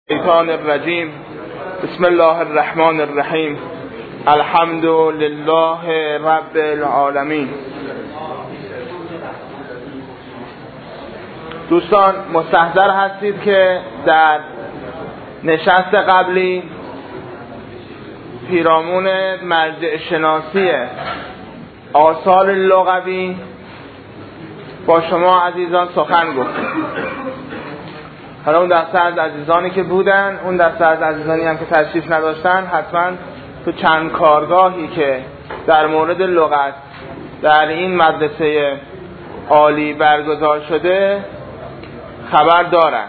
الشیطان الرجیم. بسم الله الرحمن الرحیم. الحمد لله رب العالمین. دوستان مستحضر هستید که در نشست قبلی پیرامون مرجع شناسی آثار لغوی با شما عزیزان سخن گفتیم. حالا اون دسته از عزیزانی که بودن، اون دسته از عزیزانی هم که تشریف نداشتن، حتما تو چند کارگاهی که در مورد لغت در این مدرسه عالی برگزار شده خبر دارن.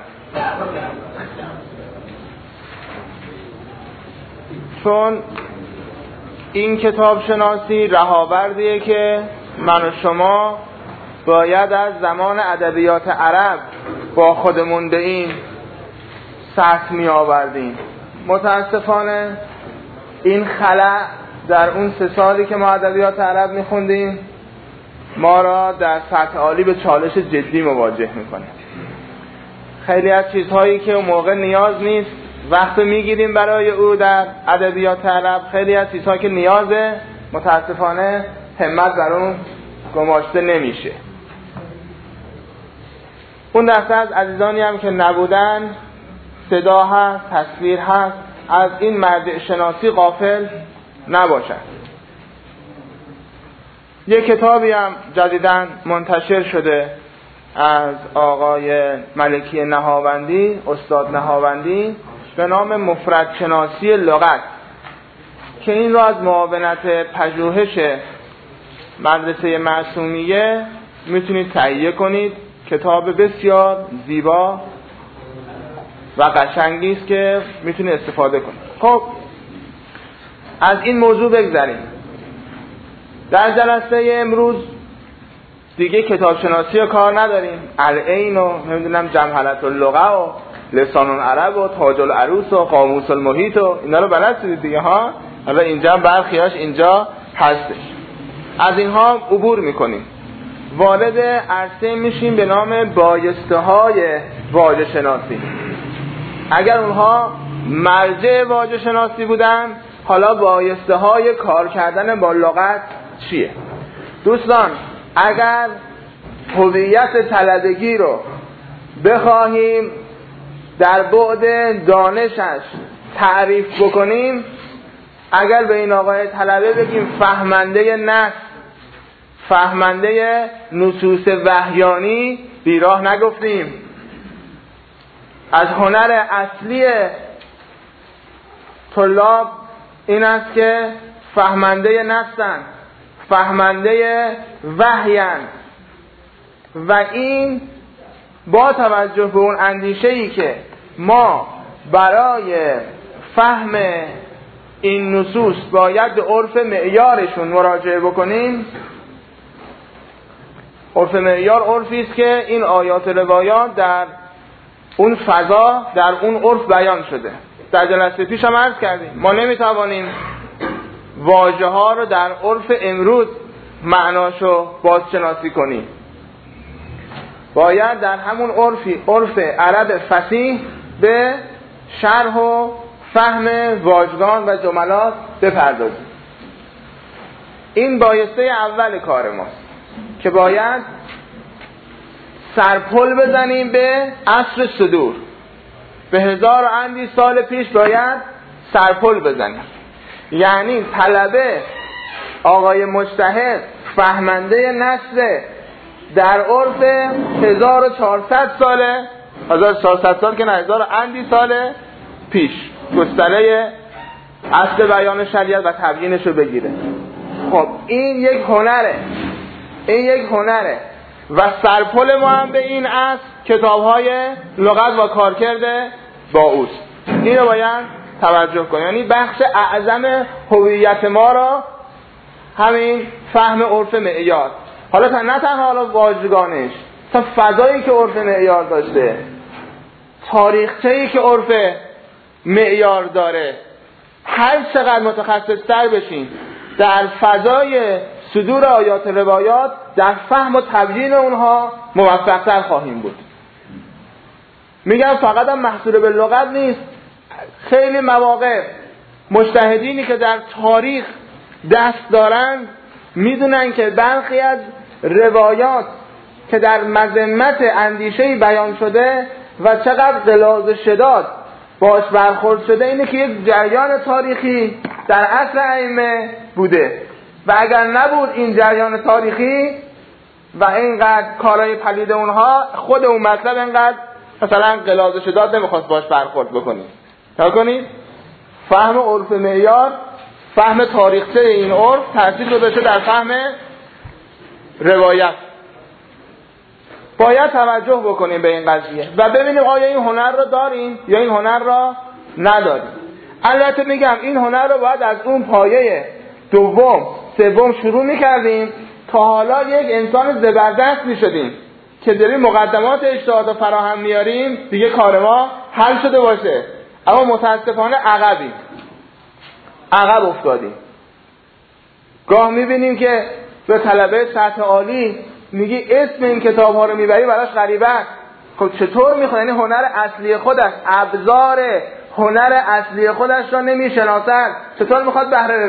چون این کتاب شناسی رهاوردیه که من و شما باید از زمان ادبیات عرب با خودمون به این سطح می آوردیم. متاسفانه این خلأ در اون 3 سالی که ما ادبیات عرب می خوندیم ما را در سطح عالی به چالش جدی مواجه می کنه. خیلی از چیزهایی که اون موقع نیاز نیست وقت می گیریم برای او در ادبیات عرب، خیلی از چیزهایی که نیازه متاسفانه همت بر اون گماشته نمیشه. اون دسته از عزیزانی هم که نبودن، صدا هست، تصویر هست، از این مرجع شناسی غافل نباشن. یک کتابی هم جدیداً منتشر شده از آقای ملکی نهاوندی، استاد نهاوندی، به نام مفرد شناسی لغت، که این را از معاونت پژوهش مدرسه معصومیه میتونید تهیه کنید. کتاب بسیار زیبا و قشنگی است که میتونید استفاده کنید. خب از این موضوع بگذریم. در جلسه امروز دیگه کتاب شناسی رو کار نداریم. العین و نمیدونم جمهرة اللغة و لسان العرب و تاج العروس و قاموس المحیط و اینا رو بلدید دیگه ها. حالا اینجا برخیاش اینجا هستش. از اینها عبور میکنیم. وارد عرصه میشیم به نام بایسته های واژه شناسی. اگر اونها مرجع واژه شناسی بودن، حالا بایسته های کار کردن با لغت چیه؟ دوستان اگر هویت طلبگی رو بخواهیم در بعد دانشش تعریف بکنیم، اگر به این آقای طلبه بگیم فهمنده نص، فهمنده نصوص وحیانی، بیراه نگفتیم. از هنر اصلی طلاب این است که فهمنده نصن، فهمنده وحیان، و این با توجه به اون اندیشه‌ای که ما برای فهم این نصوص باید به عرف معیارشون مراجعه بکنیم. عرف معیار عرفی است که این آیات روایات در اون فضا، در اون عرف بیان شده. در جلسه پیش هم عرض کردیم ما نمیتوانیم واژه ها رو در عرف امروز معناشو بازشناسی کنیم. باید در همون عرف عرب فصیح به شرح و فهم واژگان و جملات بپردازیم. این بایسته اول کار ماست که باید سرپل بزنیم به عصر صدور. به 1000 و اندی سال پیش باید سرپل بزنیم. یعنی طلبه آقای مجتهد فهمنده نصر در عرف 1400 ساله، 1400 سال که نه، 1000 و اندی سال پیش گستره اصل بیان شریعت و تبیینش رو بگیره. خب این یک هنره، این یک هنره و سرپل ما هم به این اصل کتاب‌های لغت و کارکرد با اوست. این رو باید توجه کنیم. یعنی بخش اعظم هویت ما را همین فهم عرف معیار، حالا نه تنها حالا واژگانش، تا فضایی که عرف معیار داشته، تاریخچه‌ای که عرف معیار داره، هر چقدر متخصص‌تر بشیم در فضای صدور آیات روایات، در فهم و تبیین اونها موفق‌تر خواهیم بود. میگم فقط هم محصور به لغت نیست. خیلی مواقع مجتهدینی که در تاریخ دست دارن میدونن که برخی از روایات که در مذمت اندیشه‌ای بیان شده و چقدر غلاظ و شداد باش برخورد شده اینه که یک جریان تاریخی در عصر ائمه بوده و اگر نبود این جریان تاریخی و اینقدر کارهای پلید اونها، خود اون مطلب اینقدر مثلا غلاظ و شداد نمیخواست باش برخورد بکنید. تا کنید فهم عرف معیار، فهم تاریخچه این عرف تاثیر گذاشته در فهم روایت. باید توجه بکنیم به این قضیه و ببینیم آیا این هنر رو داریم یا این هنر رو نداریم. البته میگم این هنر رو باید از اون پایه دوم سوم شروع میکردیم تا حالا یک انسان زبردست میشدیم که داریم مقدمات اجتهاد رو فراهم میاریم دیگه کار ما حل شده باشه. اما متاسفانه عقب افتادیم. گاه میبینیم که به طلبه سطح عالی میگی اسم این کتاب ها رو میبری براش غریبه. خب چطور میخواد؟ یعنی هنر اصلی خودش، ابزار هنر اصلی خودش رو نمیشناسد، چطور میخواد بهره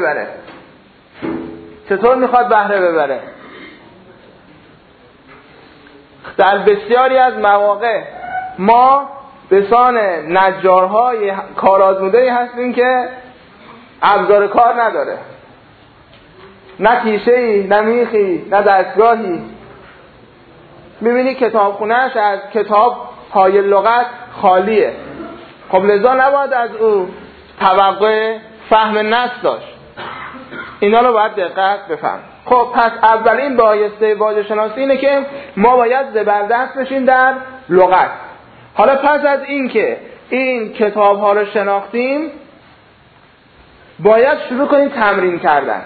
ببره؟ در بسیاری از مواقع ما به سان نجارهای کارآزموده‌ای هستیم که ابزار کار نداره، نه تیشه‌ای، نه میخی، نه دستگاهی. میبینی کتابخونه‌اش از کتاب های لغت خالیه. خب لذا نباید از او توقع فهم نص داشت. اینا رو باید دقت بفهم. خب پس اولین بایسته واژه شناسی اینه که ما باید زبردست بشیم در لغت. حالا پس از این که این کتاب ها رو شناختیم باید شروع کنیم تمرین کردن.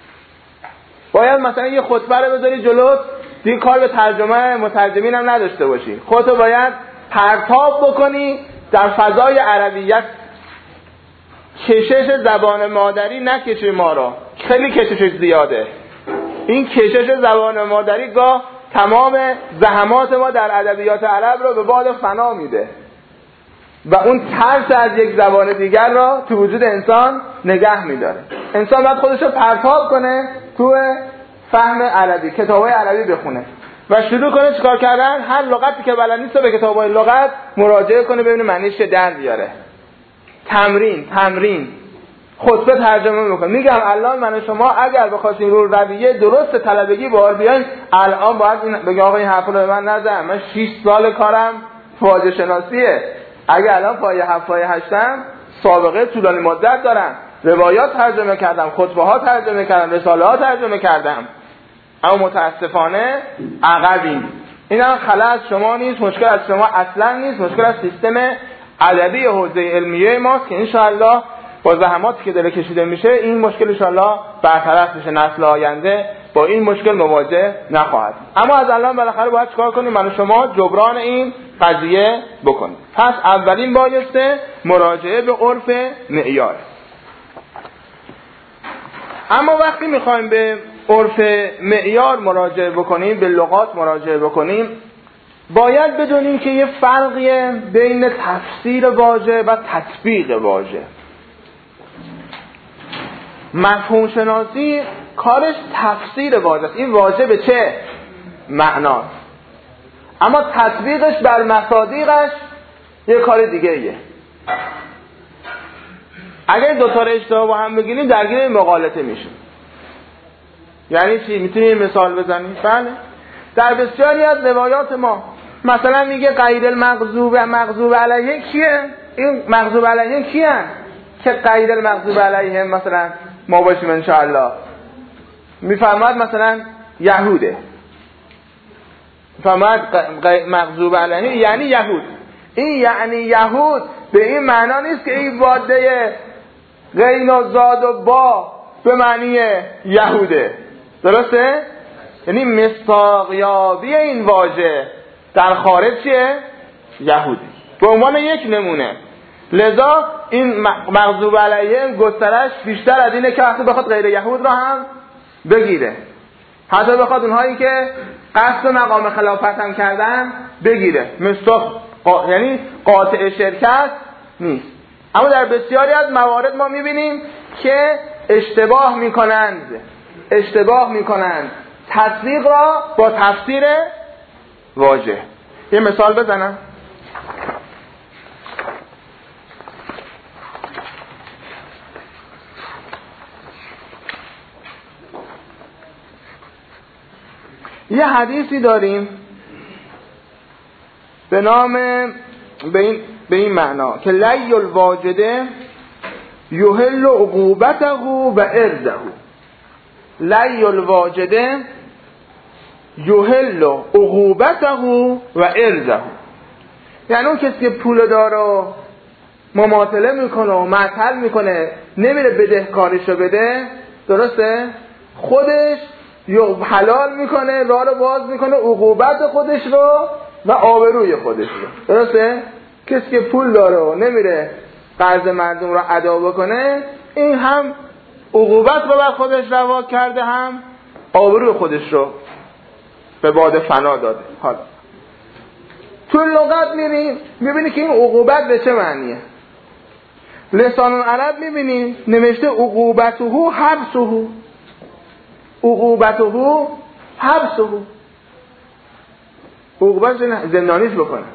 باید مثلا یه خطبه رو بذاری جلوت، دیگه کار به ترجمه مترجمین هم نداشته باشی، خودتو باید پرتاب بکنی در فضای عربیت. کشش زبان مادری نکشی ما رو، خیلی کششش زیاده. این کشش زبان مادری گاه تمام زحمات ما در ادبیات عرب رو به باد فنا میده و اون ترس از یک زبان دیگر را تو وجود انسان نگه میداره. انسان باید خودش رو پرتاب کنه تو فهم عربی، کتابای عربی بخونه و شروع کنه چیکار کردن؟ هر لغتی که بلد نیست به کتابای لغت مراجعه کنه ببینه معنیش چه در بیاره. تمرین خطبه ترجمه میکنه. میگم الان من و شما اگر بخواستیم رو رویه درست طلبگی بار بیایم، الان باید بگم آقا این حرفا رو به من نزن، من 6 سال کارم واژه شناسیه. اگه الان پایه 7 پایه 8م سابقه طولانی مدت دارم، روایات ترجمه کردم، خطبه ها ترجمه کردم، رساله ها ترجمه کردم، اما متاسفانه عقبیم. اینا خلأ از شما نیست، مشکل از شما اصلا نیست، مشکل از سیستم ادبی حوزه علمیه ماست که انشاءالله با زحماتی که داره کشیده میشه این مشکل انشاءالله برطرف بشه. نسل آینده با این مشکل مواجه نخواهد. اما از الان بالاخره باید چیکار کنیم؟ من و شما جبران این قضیه بکنیم. پس اولین بایسته مراجعه به عرف معیار. اما وقتی میخوایم به عرف معیار مراجعه بکنیم، به لغات مراجعه بکنیم، باید بدونیم که یه فرقیه بین تفسیر واژه و تطبیق واژه. مفهوم شناسی کارش تفسیر واژه است، این واژه به چه معناست، اما تطبیقش بر مصادیقش یه کار دیگه ایه. اگر دو تا رو اشتباه با هم بگیریم درگیر مغالطه میشیم. یعنی چی؟ میتونی مثال بزنی؟ بله، در بسیاری از روایات ما مثلا میگه غیر المغضوب علیه کیه؟ این مغضوب علیه کیه که غیر المغضوب علیه مثلا ما باشیم انشاءالله؟ میفهمد مثلا یهوده، میفهمد مغضوب علیه یعنی یهود. این یعنی یهود به این معنا نیست که این واژه غین و زاد و با به معنی یهوده، درسته؟ یعنی مصداقیابی این واژه در خارج چیه؟ یهودی. به عنوان یک نمونه. لذا این مغضوب علیه گسترش بیشتر از اینه که حتی بخواد غیر یهود را هم بگیره، حتی بخواد اونهایی که قصد مقام خلافت هم کردن بگیره. مصداق یعنی قاطع شرکت نیست. اما در بسیاری از موارد ما میبینیم که اشتباه میکنند تصدیق را با تفسیر واژه. یه مثال بزنم. یه حدیثی داریم به نام به این معنا که لی الواجده یحل عقوبته و ارده. لی الواجده یحل عقوبته و ارده. یعنی اون کسی که پول داره مماطله میکنه و معطل میکنه نمیره بدهکاریشو بده، درسته؟ خودش یا حلال میکنه، راه رو باز میکنه عقوبت خودش رو و آبروی خودش رو، درسته؟ کسی که پول داره و نمیره قرض مردم رو ادا بکنه، این هم عقوبت رو بر خودش روا کرده، هم آبروی خودش رو به باد فنا داده. حالا تو لغت میبینی که این عقوبت به چه معنیه. لسان العرب میبینی نوشته عقوبته حبسه، عقوبته حبسه، عقوبت زندانیش بکنه.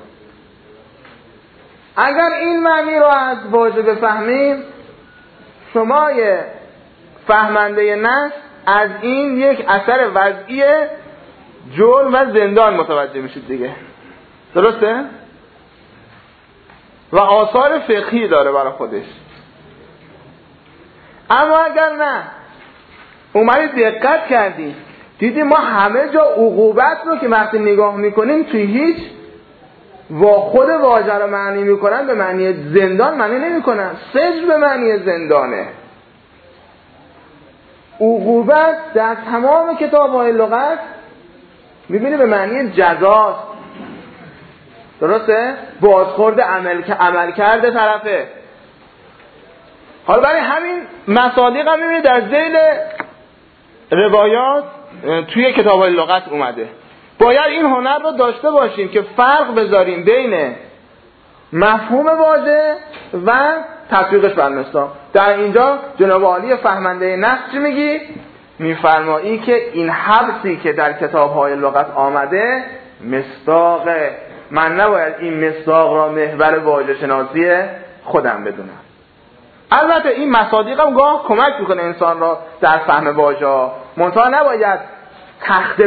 اگر این معنی رو از واژه بفهمیم، شما فهمنده نص از این یک اثر وضعی جرم و زندان متوجه میشید دیگه، درسته؟ و آثار فقهی داره برای خودش. اما اگر نه اومدید دقت کردید دیدی ما همه جا عقوبت رو که وقتی نگاه میکنیم توی هیچ خود واژه رو معنی میکنن به معنی زندان معنی نمیکنن. سجن به معنی زندانه. عقوبت در تمام کتاب‌های لغت میبینی به معنی جزاست، درسته؟ بازخورد عمل کرده طرفه. حالا برای همین مصادیق هم میبینی در ذیل روایات توی کتاب‌های لغت اومده. باید این هنر رو داشته باشیم که فرق بذاریم بین مفهوم واژه و تطبیقش بر مصداق. در اینجا جناب عالی فهمنده نص چی میگی؟ میفرمایی که این حبسی که در کتاب‌های لغت آمده مصداقه. من نباید این مصداق را محور واژه شناسی خودم بدونم. البته این مصادیق هم گاه کمک میکنه انسان را در فهم واژه، منتها نباید تخته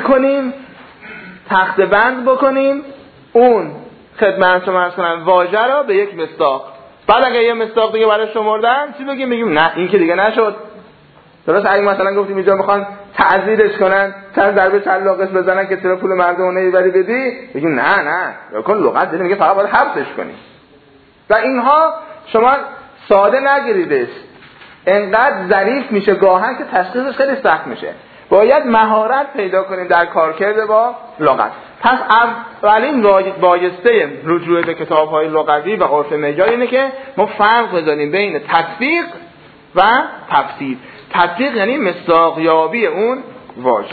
بند بکنیم اون خدمت شما عرض کنم واژه را به یک مصداق. بعد اگه یه مصداق دیگه برای شمردن چی بگیم نه این که دیگه نشد. درست اگه مثلا گفتیم اینجا میخوان تعزیرش کنن، چند ضربه چلاقش بزنن که چرا پول مردم رو نمیبری بدی، بگیم نه کن لغت داره میگه فقط باید حبسش کنی. و اینها شما ساده نگیریدش، انقدر ظریف میشه گاهن که تشخیصش خیلی سخت میشه. باید مهارت پیدا کنیم در کارکرد با لغت. پس اولین بایسته رجوع به کتاب‌های لغوی و عرف معیار اینه که ما فرق بذاریم بین تطبیق و تفسیر. تطبیق یعنی مصداقیابی اون واژه.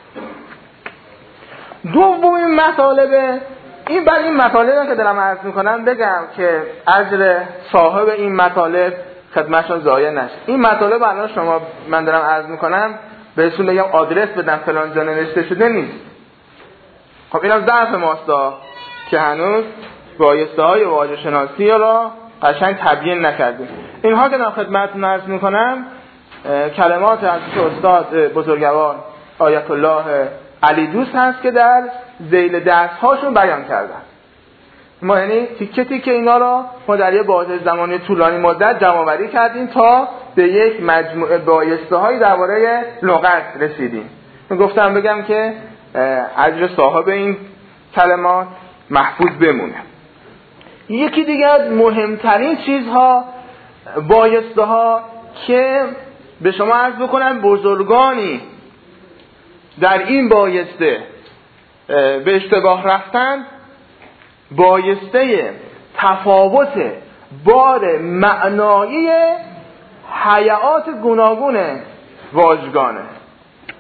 دومین مطالبه این برای این مطالبی که دارم عرض میکنم بگم که اجر صاحب این مطالب خدمتشون ضایع نشه. این مطالب الان شما من دارم عرض میکنم بهشون بگم آدرس بدن فلان جا نوشته شده نیست. خب اینم ضعف ماستا که هنوز بایسته های واژه شناسی را قشنگ تبیین نکردیم. اینها که در خدمتتون عرض میکنم کلمات از استاد بزرگوار آیت الله علی دوست هست که در ذیل درس هاشون بیان کردن. ما یعنی تیکه تیکه اینا را ما در یه بازه زمانی طولانی مدت جمع‌آوری کردیم تا به یک مجموعه بایسته هایی درباره لغت رسیدیم. من گفتم بگم که اجر صاحب این کلمات محفوظ بمونه. یکی دیگه از مهمترین چیزها بایسته ها که به شما عرض بکنم بزرگانی در این بایسته به اشتباه رفتن، بایسته تفاوت بار معنایی حیات گوناگون واژگانه.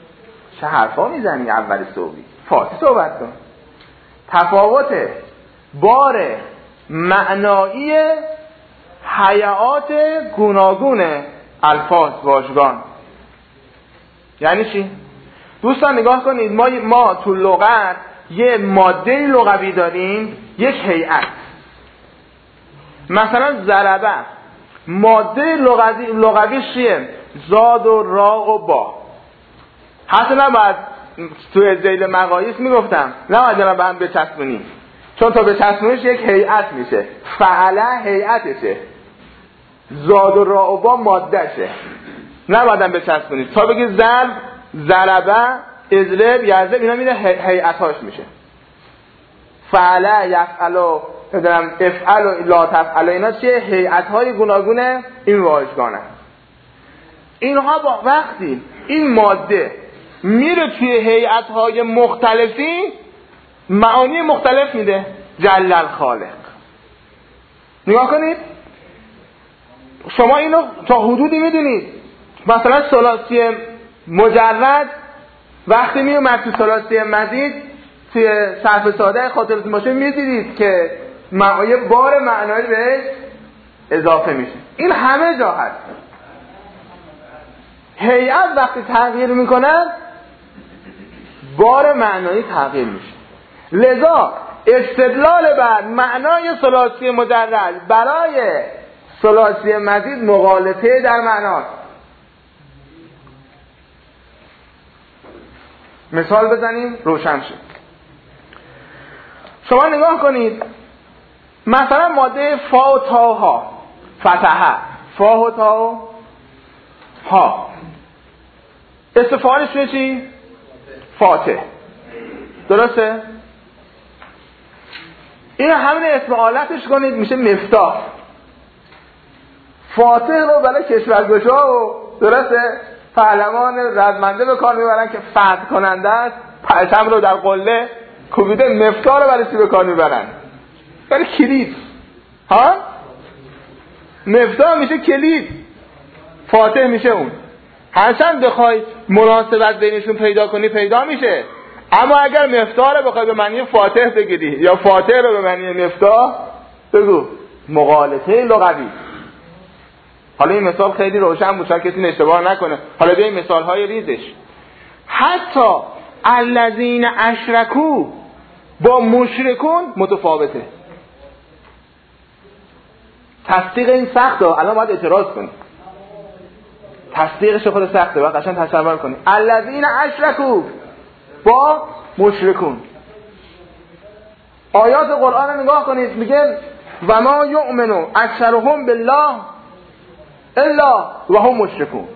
چه حرفا میزنی اول صبحی؟ فارسی صحبت کن. تفاوت بار معنایی حیات گوناگون الفاظ واژگان. یعنی چی؟ دوستان نگاه کنید، ما تو لغت یه ماده لغوی داریم، یک هیئت. مثلا ضربه ماده لغویش چیه؟ زاد و را و با. حتی نباید توی ذیل مقاییس میگفتم نباید اینا به هم بچسبونیم، چون تا بچسبونیش یک هیئت میشه. فعله هیئتشه، زاد و را و با مادهشه، نباید هم بچسبونید. تا بگی ضرب، ضربه، اضرب، یضرب، اینا میره هیئتاش میشه. فعله، یفعل، افعل و لا تفعل، اینا چیه؟ هیئت‌های گوناگون این واژگانه. اینها با وقتی این ماده میره توی هیئت‌های مختلفی معانی مختلف میده. جل الخالق. نگاه کنید، شما اینو تا حدودی میدونید. مثلا ثلاثی مجرد وقتی میومد تو ثلاثی مزید توی صرف ساده خاطرتون باشه میدیدید که معایه بار معنایی بهش اضافه میشه. این همه جا هست. هیئت وقتی تغییر میکنه بار معنایی تغییر میشه. لذا استدلال بر معنای ثلاثی مجرد برای ثلاثی مزید مغالطه در معناست. مثال بزنیم روشن شد. شما نگاه کنید، مثلا ماده فا و تا ها، فتحه، فا و تا ها، استفعالش میشه چی؟ فاتح. درسته؟ این همین اسم آلتش کنید میشه مفتاح. فاتح رو برای کشورگشا و درسته پهلوان رزمنده به کار میبرن که فتح کننده است. پرچم رو در قله کوبیده. مفتاح رو برای چی به کار میبرن؟ برای کلید. ها؟ مفتاح میشه کلید، فاتح میشه اون. هرچند بخوای مناسبت بینشون پیدا کنی پیدا میشه، اما اگر مفتاح رو بخوای به معنی فاتح بگیری یا فاتح رو به معنی مفتاح بگو، مغالطه لغوی. حالا این مثال خیلی روشن بود تا کسی اشتباه نکنه. حالا بیایم مثال‌های ریزش. حتی الذین اشرکوا با مشرکون متفاوته. تصدیق این سخته، الان باید اعتراض کنی. تصدیقش خود سخته، باید قشنگ تصور کنی. الذین اشرکوا با مشرکون. آیات قرآن رو نگاه کنید، میگه و ما یؤمنو اکثرهم بالله الا و هم مشرکون.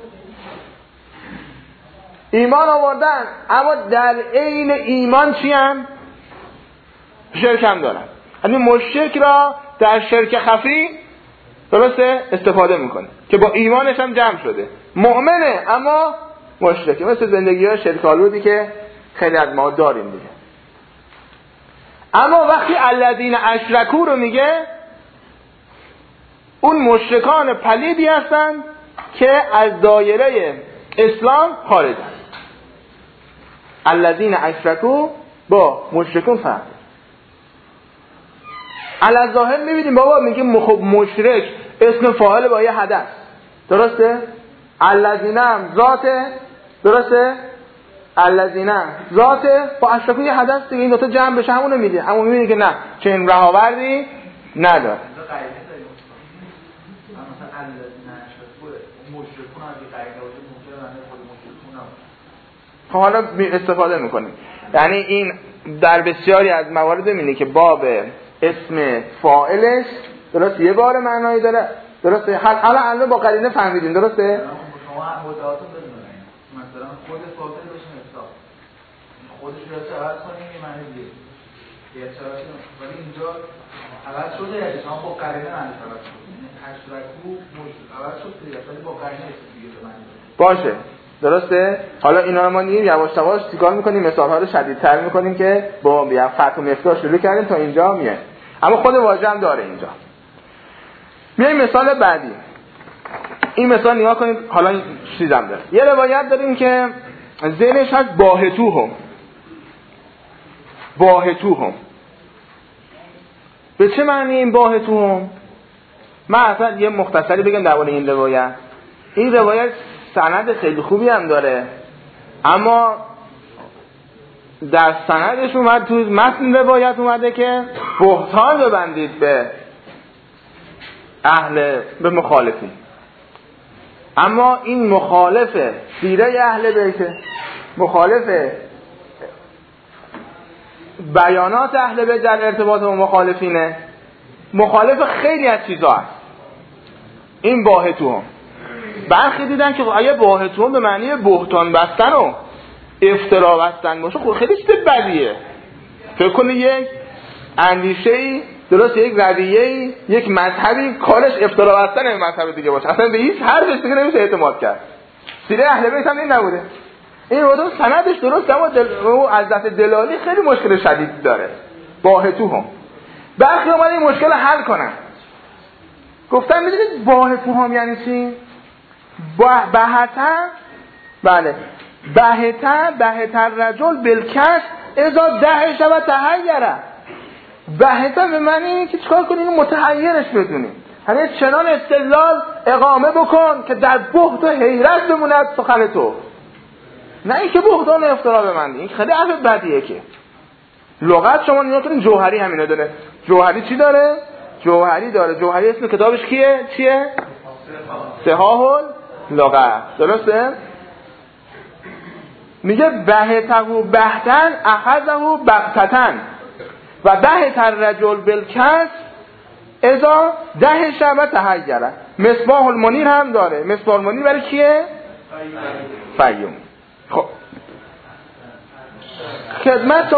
ایمان آوردن اما در عین ایمان چی هم؟ شرک هم دارن. یعنی مشرک را در شرک خفی درسته استفاده میکنه که با ایمانش هم جمع شده، مؤمنه اما مشرکه. مثل زندگی های شرک‌آلودی که خیلی از ما داریم دیگه. اما وقتی الذین اشرکوا رو میگه، اون مشرکان پلیدی هستن که از دایره اسلام خارجن. الذین اشرکوا با مشرکون فرق. علی ظاهر میبینیم بابا میگیم خب مشرک اسم فاعل با یه حدث، درسته؟ الذین هم ذاته، درسته؟ الذین ذاته با اشرکوا یه حدث دیگه، این دو تا جمع بشه همونو میده. اما میبینی که نه، چنین رهاوردی نداره. حالا استفاده میکنیم. یعنی این در بسیاری از موارد ببینید که باب اسم فاعلش درست یه بار معنایی داره، درسته؟ حالا با قرینه فهمیدیم، درسته؟ شما مدعاتون بدونید مثلا خود فاعل بشه مفتاح، خودش رو عوض کنیم یه معنی دیگه یه چرا، ولی اینجا عوض شده یعنی شما با قرینه معنی عوض شد. اشرکو عوض شد دیگه، ولی با قرینه دیگه معنی باشه، درسته؟ حالا اینا رو ما میگیم یواش یواش چیکار میکنیم، مثال‌ها رو شدیدتر میکنیم که با فتح و مفتاح شروع کردیم تا اینجا میایم. اما خود واژه هم داره اینجا. میایم مثال بعدی. این مثال نگاه کنید، حالا این چیزام داره. یه روایت داریم که ذهنش هست باهتوهم. به چه معنی این باهتون؟ من اصلا یه مختصری بگم درباره این روایت. این روایت سند خیلی خوبی هم داره، اما در سندش اومد، تو متن روایت اومده که بهتان ببندید به مخالفین. اما این مخالف سیره اهل بیت، مخالف بیانات اهل بیت در ارتباط با مخالفینه، مخالف خیلی از چیزا هست. این باهتون برخی دیدن که اگه باهتون به معنی بهتان بستن و افترا بستن باشه، خب خیلی چیز بدیه. فکر کنی یک اندیشه‌ای، درست یک رویه‌ای، یک مذهبی کارش افترا بستن به مذهب دیگه باشه، اصلا به هیچ حرفش دیگه نمیشه اعتماد کرد. سیره اهل بیت هم این نبوده. این وقتا سندش درست، اما از دست دلالی خیلی مشکل شدید داره. باهتون برخی اومدن این مشکل حل کنن، گفتن میدونید باهتون یعنی چی؟ بهتر رجل بالکس اذا ده شب تحیره. بهتر به معنی اینه که چیکار کنی؟ اینو متحیرش بدونی، یعنی چنان استدلال اقامه بکن که در بهت و حیرت بموند سخن تو، نه اینکه بهتان افترا ببندی. این خیلی حرف بدیه. که لغت شما نگاه کنید، جوهری همینو داره. جوهری چی داره؟ جوهری داره. جوهری اسم کتابش چیه؟ صحاح اللغت. درسته؟ میگه بهته بهتن اخذه بغتتن و بهتر رجل بالکس اذا ده شب تحیره. مصباح المنیر هم داره. مصباح المنیر برای کیه؟ فیوم. خب خدمت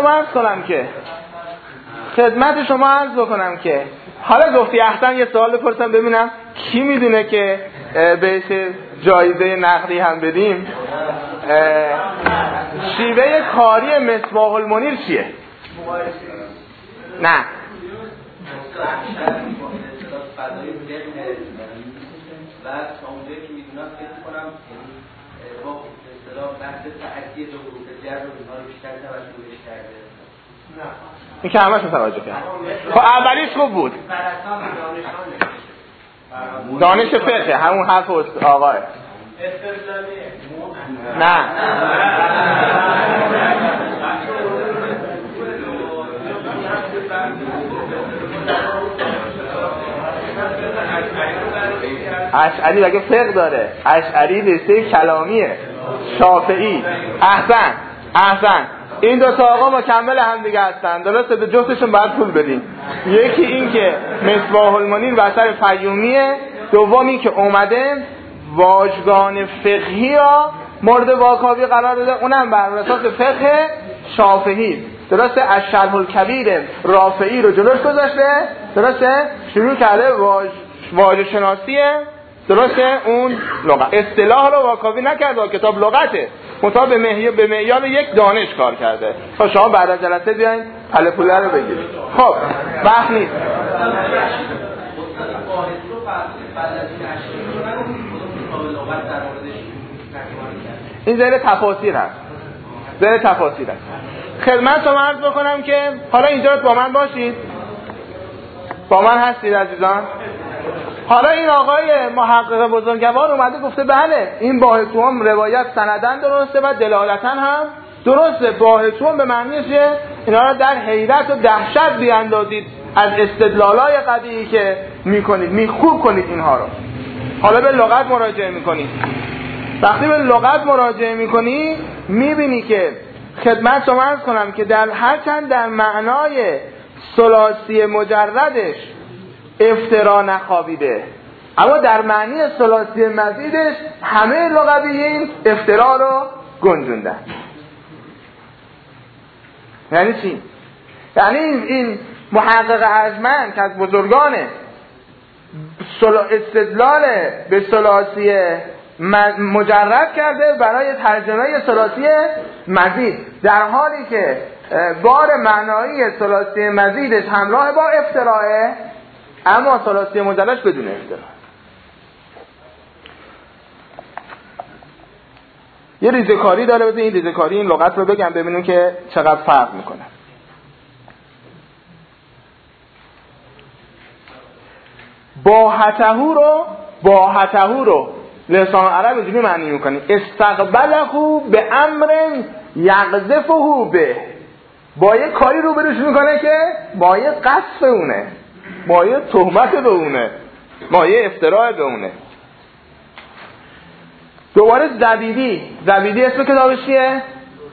شما عرض بکنم که حالا گفتی احسن یه سوال بپرسم ببینم کی میدونه که بهش جایزه نقدی هم بدیم. شیوه کاری مصباح المنیر چیه؟ نه بعد اونجایی که میدونم فکر کنم با اصطلاح بحث تعدی دو گروه جر و اینها رو بیشتر توجهش کرده. نه این که همش توجه کرد. خب اولیش خوب بود، دانش فقه، همون حرف آقاه. نه اشعری بگه فقه داره. اشعری رشته کلامیه. شافعی. احسن این دو تا آقا مکمل هم دیگه هستن. درسته؟ به جفتشون باید پول بدیم. یکی این که مصباح المنیر و اثر فیومیه، دومی که اومده واژگان فقهی را مورد واکاوی قرار داده، اونم بر اساس فقه شافعی. درسته؟ الشرح الکبیر رافعی رو جلوش گذاشته. درسته؟ شروع کرده واژه شناسیه. درسته؟ اون لغت اصطلاح رو واکاوی نکرده، کتاب لغته، مطابق به معیار یک دانش کار کرده. تا شما بعد از جلسه بیاین پله پوله رو بگیرید. خب وقت نیست. این زیر تفاسیر هست. خدمت شما عرض بکنم که حالا اینجا با من باشید، با من هستید عزیزان. حالا این آقای محقق بزرگوار اومده گفته بله این باهتون روایت سندن درسته و دلالتن هم درسته. باهتون به معنی چیه؟ اینا رو در حیرت و دهشت بیاندازید از استدلالای قطعی که میکنید، میخوب کنید اینها رو. حالا به لغت مراجعه میکنید. وقتی به لغت مراجعه میکنی میبینی که خدمت شما عرض کنم که در هرچند در معنای ثلاثی مجردش افترا نخوابیده، اما در معنی ثلاثی مزیدش همه لغویین افترا رو گنجوندن. یعنی چی؟ یعنی این محقق ارجمند که از بزرگان استدلال به ثلاثی مجرد کرده برای ترجمه ثلاثی مزید، در حالی که بار معنایی ثلاثی مزیدش همراه با افتراءه، اما ثلاثی مجردش بدون افتراء. یه ریزه‌کاری داره. بذار این ریزه‌کاری این لغت رو بگم ببینیم که چقدر فرق میکنه. باهته رو لسان عرب اینجوری معنی میکنه استقبله به امر یقذفه به، با یه کاری رو بروش میکنه که با یه قصف اونه، با یه تهمت به اونه، با یه افتراء به اونه. دوباره زبیدی اسم کتابش چیه؟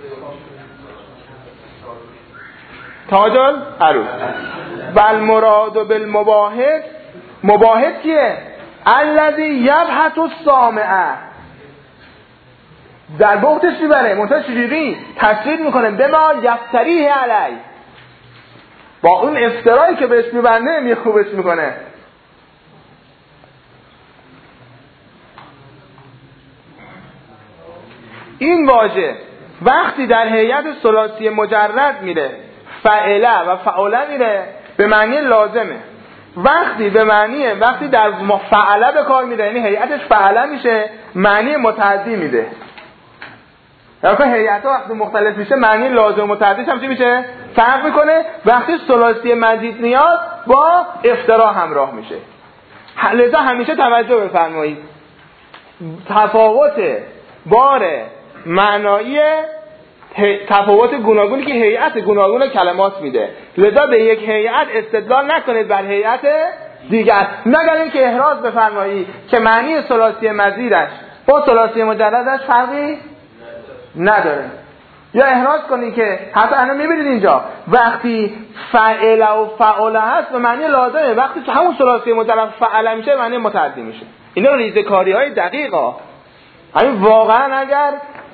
تاج العروس. بل مراد بالمباهت، مباهت کیه؟ الذی یبهت السامع، در بغتش میبره منتها چجوری تصویر میکنه به ما یفتریه علی، با اون افترایی که بهش میبنده میخوبش میکنه. این واژه وقتی در هیئت ثلاثی مجرد میره فعله و فعله میره به معنی لازمه، وقتی در فعله به کار میره یعنی هیئتش فعله میشه معنی متعدی میده. یعنی هیئت‌ها وقتی مختلف میشه معنی لازم و متعدیش هم چی میشه؟ فرق میکنه. وقتی ثلاثی مزید میاد با افترا همراه میشه. لذا همیشه توجه بفرمایید تفاوت بار معنایی، تفاوت گوناگونی که هیئت گوناگون کلمات میده. لذا به یک هیئت استدلال نکنید بر هیئت دیگر، مگر اینکه احراز بفرمایید که معنی ثلاثی مزیدش با ثلاثی مجردش فرقی نداره، یا احراز کنید که حتی الان میبینید اینجا وقتی فعله و فعله هست به معنی لازمه، وقتی تو همون ثلاثی مجرد فعله میشه معنی متعدی میشه. اینا ریزکاری‌های دقیقه. همین واقعا اگر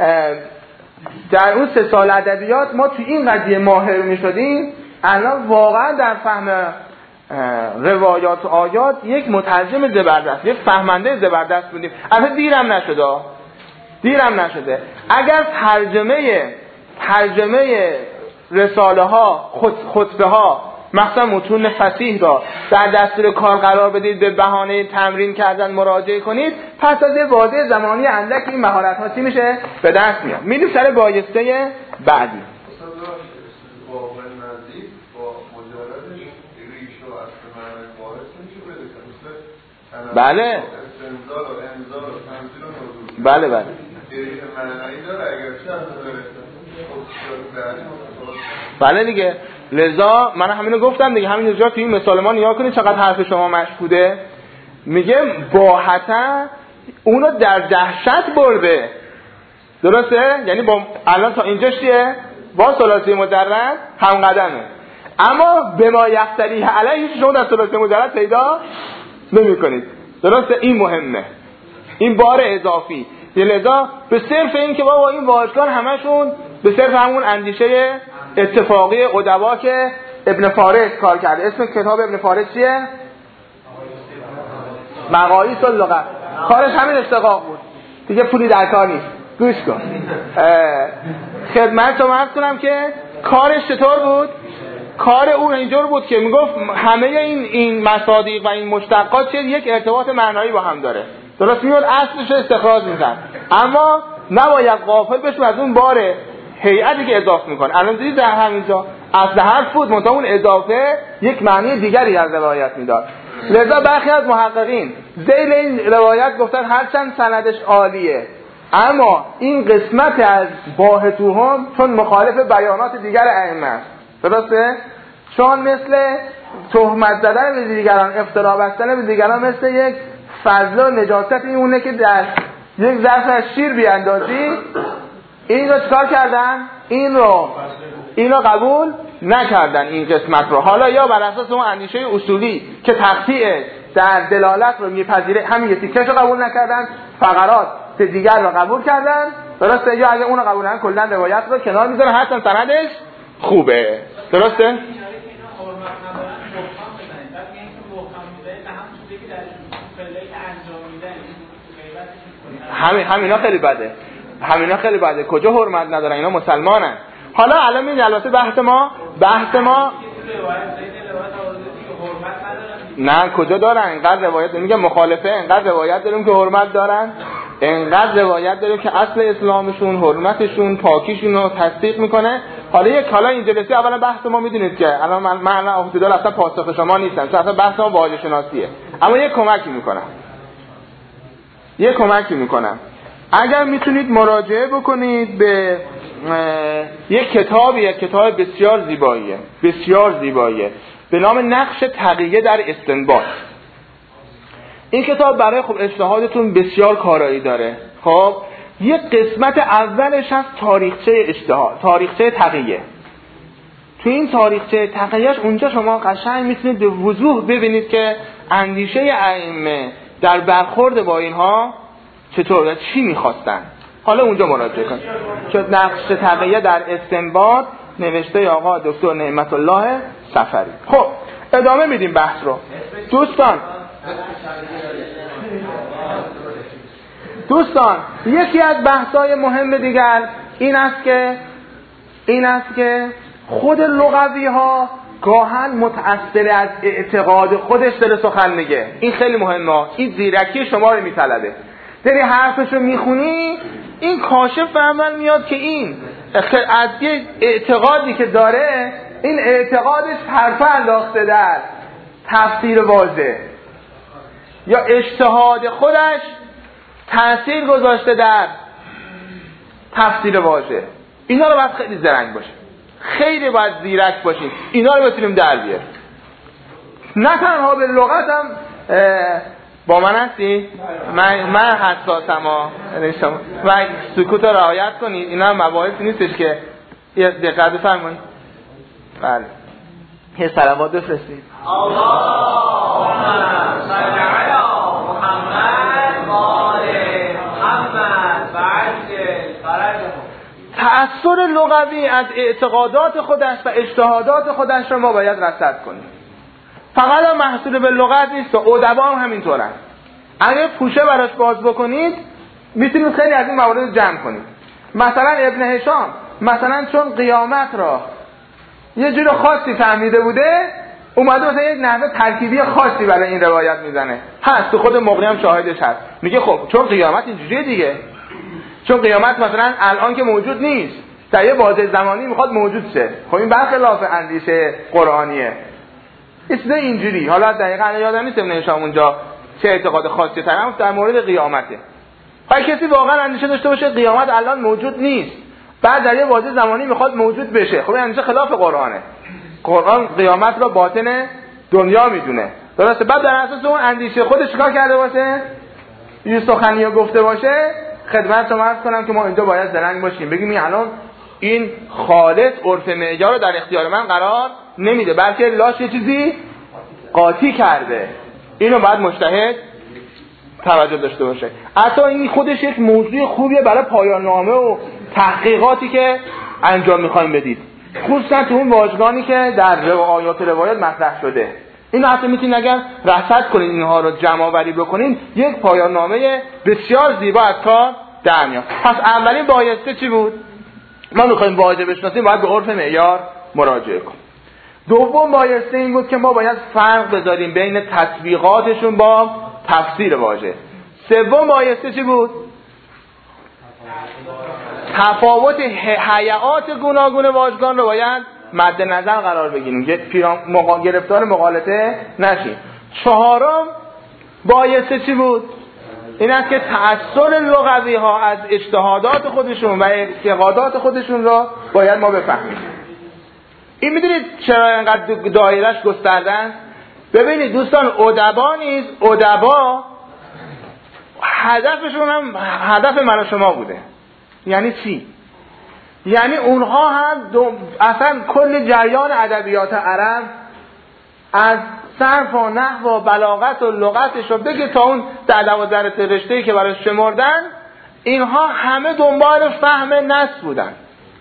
در اون 3 سال ادبیات ما تو این قضیه ماهر میشدیم، الان واقعا در فهم روایات و آیات یک مترجم زبردست، یک فهمنده زبردست بودیم. البته دیرم نشده. اگر ترجمه رساله ها، خطبه ها، مثلا متون فصیح را در دستور کار قرار بدید، به بهانه تمرین کردن مراجعه کنید، پس از یه بازه زمانی اندک این مهارت ها چی میشه؟ به دست میاد. میریم سر بایسته بعدی. بله بله دیگه. لذا من همینو گفتم دیگه، همین جا توی این مثال ما نیا کنید چقدر حرف شما مشهوده. میگه باهته اونو در دهشت برده، درسته؟ یعنی با الان تا اینجاش چیه؟ با ثلاثی مجرد هم قدمه، اما به ما یفتریه علیه شما در ثلاثی مجرد پیدا نمی کنید. درسته؟ این مهمه، این بار اضافی. لذا به صرف این که بابا این واژگان همشون به صرف همون اندیشه اتفاقی ادبا که ابن فارس کار کرده. اسم کتاب ابن فارس چیه؟ مقاییس اللغت. کارش همین اشتقاق بود دیگه، پولی در کار نیست. گوش کن خدمتتون عرض کنم که کارش چطور بود. کار اون اینجور بود که میگفت همه این مصادیق و این مشتقات چه یک ارتباط معنایی با هم داره. درست میاد اصلش رو استخراج میکنن، اما نباید غافل بشیم از اون بار هیئتی که اضافه میکنه. الان دیدید در همینجا اصل حرف بود، منتها اون اضافه یک معنی دیگری از روایت میداد. لذا برخی از محققین ذیل این روایت گفتن هرچند سندش عالیه، اما این قسمت از باهتوهم چون مخالف بیانات دیگر ائمه است. درسته؟ چون مثل تهمت زدن به دیگران، افترا بستن به دیگران، مثل یک فضل و نجاست میمونه که در یک ظرف از شیر بیاندازی. این رو چکار کردن؟ این رو قبول نکردن این قسمت رو. حالا یا بر اساس اون اندیشه اصولی که تقطیع در دلالت رو میپذیره همین یه تیکش رو قبول نکردن، فقرات دیگر رو قبول کردن. درسته؟ یا اگه اون رو قبول نکردن کلا روایت رو کنار میذارن، حتما سندش خوبه. درسته؟ همینا خیلی بده. کجا حرمت ندارن؟ اینا مسلمانن. حالا الان این جلسه بحث ما نه کجا دارن؟ اینقدر روایت میگه مخالفه، اینقدر روایت داریم که حرمت دارن، اینقدر روایت داریم که اصل اسلامشون، حرمتشون، پاکیشون رو تصدیق میکنه. حالا این جلسه اولا بحث ما میدونید که الان من اصلا پاسخ شما نیستم، چون اصلا بحث ما واژه شناسیه. اما یه کمکی میکنم اگر میتونید مراجعه بکنید به یک کتاب بسیار زیباییه به نام نقش تقیه در استنباط. این کتاب برای خب اجتهادتون بسیار کارایی داره. خب یک قسمت اولش از تاریخچه تقیه. تو این تاریخچه تقیهش اونجا شما قشنگ میتونید به وضوح ببینید که اندیشه ائمه در برخورد با اینها چطور و چی میخواستن. حالا اونجا مراجعه کنید که نقش تقیه در استنباط نوشته آقا دکتر نعمت الله صفری. خب ادامه میدیم بحث رو. دوستان یکی از بحث‌های مهم دیگر این است که خود لغوی ها گاهن متأثر از اعتقاد خودش داره سخن میگه. این خیلی مهمه. این زیرکی شما رو میطلبه. داری حرفشو میخونی این کاشف اول میاد که این از یه اعتقادی که داره این اعتقادش حرفه انداخته در تفسیر واضح یا اجتهاد خودش تأثیر گذاشته در تفسیر واضح. اینا رو باید خیلی زرنگ باشه، خیلی باید زیرک باشیم، اینا رو بتونیم در بیاریم. نه تنها به لغت هم با من هستی؟ من حساسم و سکوت رو رعایت کنید. اینا هم مباحثی نیستش که دقت بفرمایید. بله یه صلوات بفرستید. اللهم صل علی محمد و آل محمد و عجل فرجهم. تأثیر لغوی از اعتقادات خودش و اجتهادات خودش رو ما باید رصد کنیم. فقط هم محصول به لغت نیست، ادبا هم همینطورن. اگه پوشه براش باز بکنید میتونید خیلی از این موارد جمع کنید. مثلا ابن هشام مثلا چون قیامت را یه جور خاصی فهمیده بوده اومده مثلا یک نحوه ترکیبی خاصی برای این روایت میزنه. هست تو خود مقری هم شاهدش هست. میگه خب چون قیامت اینجوریه دیگه، چون قیامت مثلا الان که موجود نیست در یه بازه زمانی میخواد موجود شه. خب این برخلاف اندیشه قرآنیه. اصلا اینجوری. حالا دقیقاً یادم نیست ابن هشام اونجا چه اعتقاد خاصی ترم در مورد قیامته. اگه کسی واقعا اندیشه داشته باشه قیامت الان موجود نیست بعد در یه بازه زمانی میخواد موجود بشه، خب این اندیشه خلاف قرآنه. قرآن قیامت رو باطن دنیا میدونه. درسته؟ بعد در اساس اون اندیشه خودش چیکار کرده باشه؟ یه سخنی گفته باشه. خدمت شما عرض کنم که ما اینجا باید زرنگ باشیم، بگیم این الان این خالص عرف معیار رو در اختیار من قرار نمیده، بلکه لاش یه چیزی قاطی کرده. اینو باید مجتهد توجه داشته باشه. حتی این خودش یک موضوع خوبیه برای پایان نامه و تحقیقاتی که انجام میخوایم بدید، خصوصا تو اون واژگانی که در آیات روایات مطرح شده. اینو حتی میتونید اگر رصد کنید اینها رو جمع آوری بکنید یک پایان نامه بسیار زیبا از کار در میاد. پس اولین بایسته چی بود؟ ما میخوایم واژه بشناسیم باید به عرف معیار مراجعه کنیم. دوم بایسته این بود که ما باید فرق بذاریم بین تطبیقاتشون با تفسیر واژه. سوم بایسته چی بود؟ تفاوت هیئات گوناگون واژگان رو باید مد نظر قرار بگیریم، گرفتار مغالطه نشیم. چهارم بایسته چی بود؟ این است که تأثیر لغوی ها از اجتهادات خودشون و اعتقادات خودشون رو باید ما بفهمیم. این میدونید چرا اینقدر دایرش گستردن؟ ببینید دوستان، ادبا نیست، ادبا هدفشون هم هدف من و شما بوده. یعنی چی؟ یعنی اونها هم اصلا کل جریان ادبیات عرب از صرف و نحو و بلاغت و لغتش رو بگه تا اون 10-12 رشته‌ای که براش شمردن، اینها همه دنبال فهم نص بودن.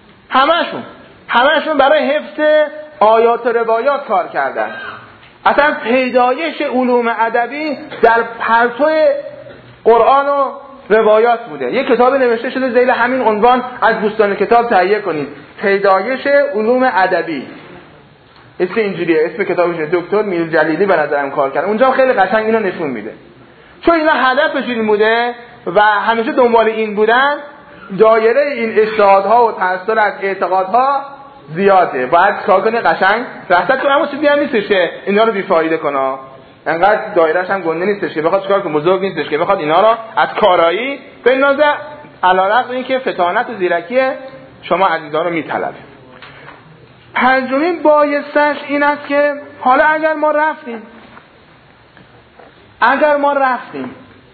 همشون برای حفظ آیات و روایات کار کردن. اصلا پیدایش علوم ادبی در پرتو قرآن و روایات بوده. یک کتاب نوشته شده ذیل همین عنوان از بوستان کتاب تهیه کنید، پیدایش علوم ادبی. اسم اینجوریه، اسم کتابش دکتر میر جلیلی به نظرم کار کرد. اونجا خیلی قشنگ اینو نشون میده. چون اینا هدفش این بوده و همیشه دنبال این بودن، دایره این اجتهادها و تأثیر از اعتقادها زیاده. باید کار کنه قشنگ رصد کنه، اما چیزی هم نیستش که اینا رو بی‌فایده کنه. انقدر دایره‌اش هم گنده نیستش که بخواد چیکار کنه، بزرگ نیستش که بخواد اینا رو از کارایی بندازه، علیرغم اینکه فطانت و زیرکی شما عزیزان رو میطلبه. پنجمین بایستش این است که حالا اگر ما رفتیم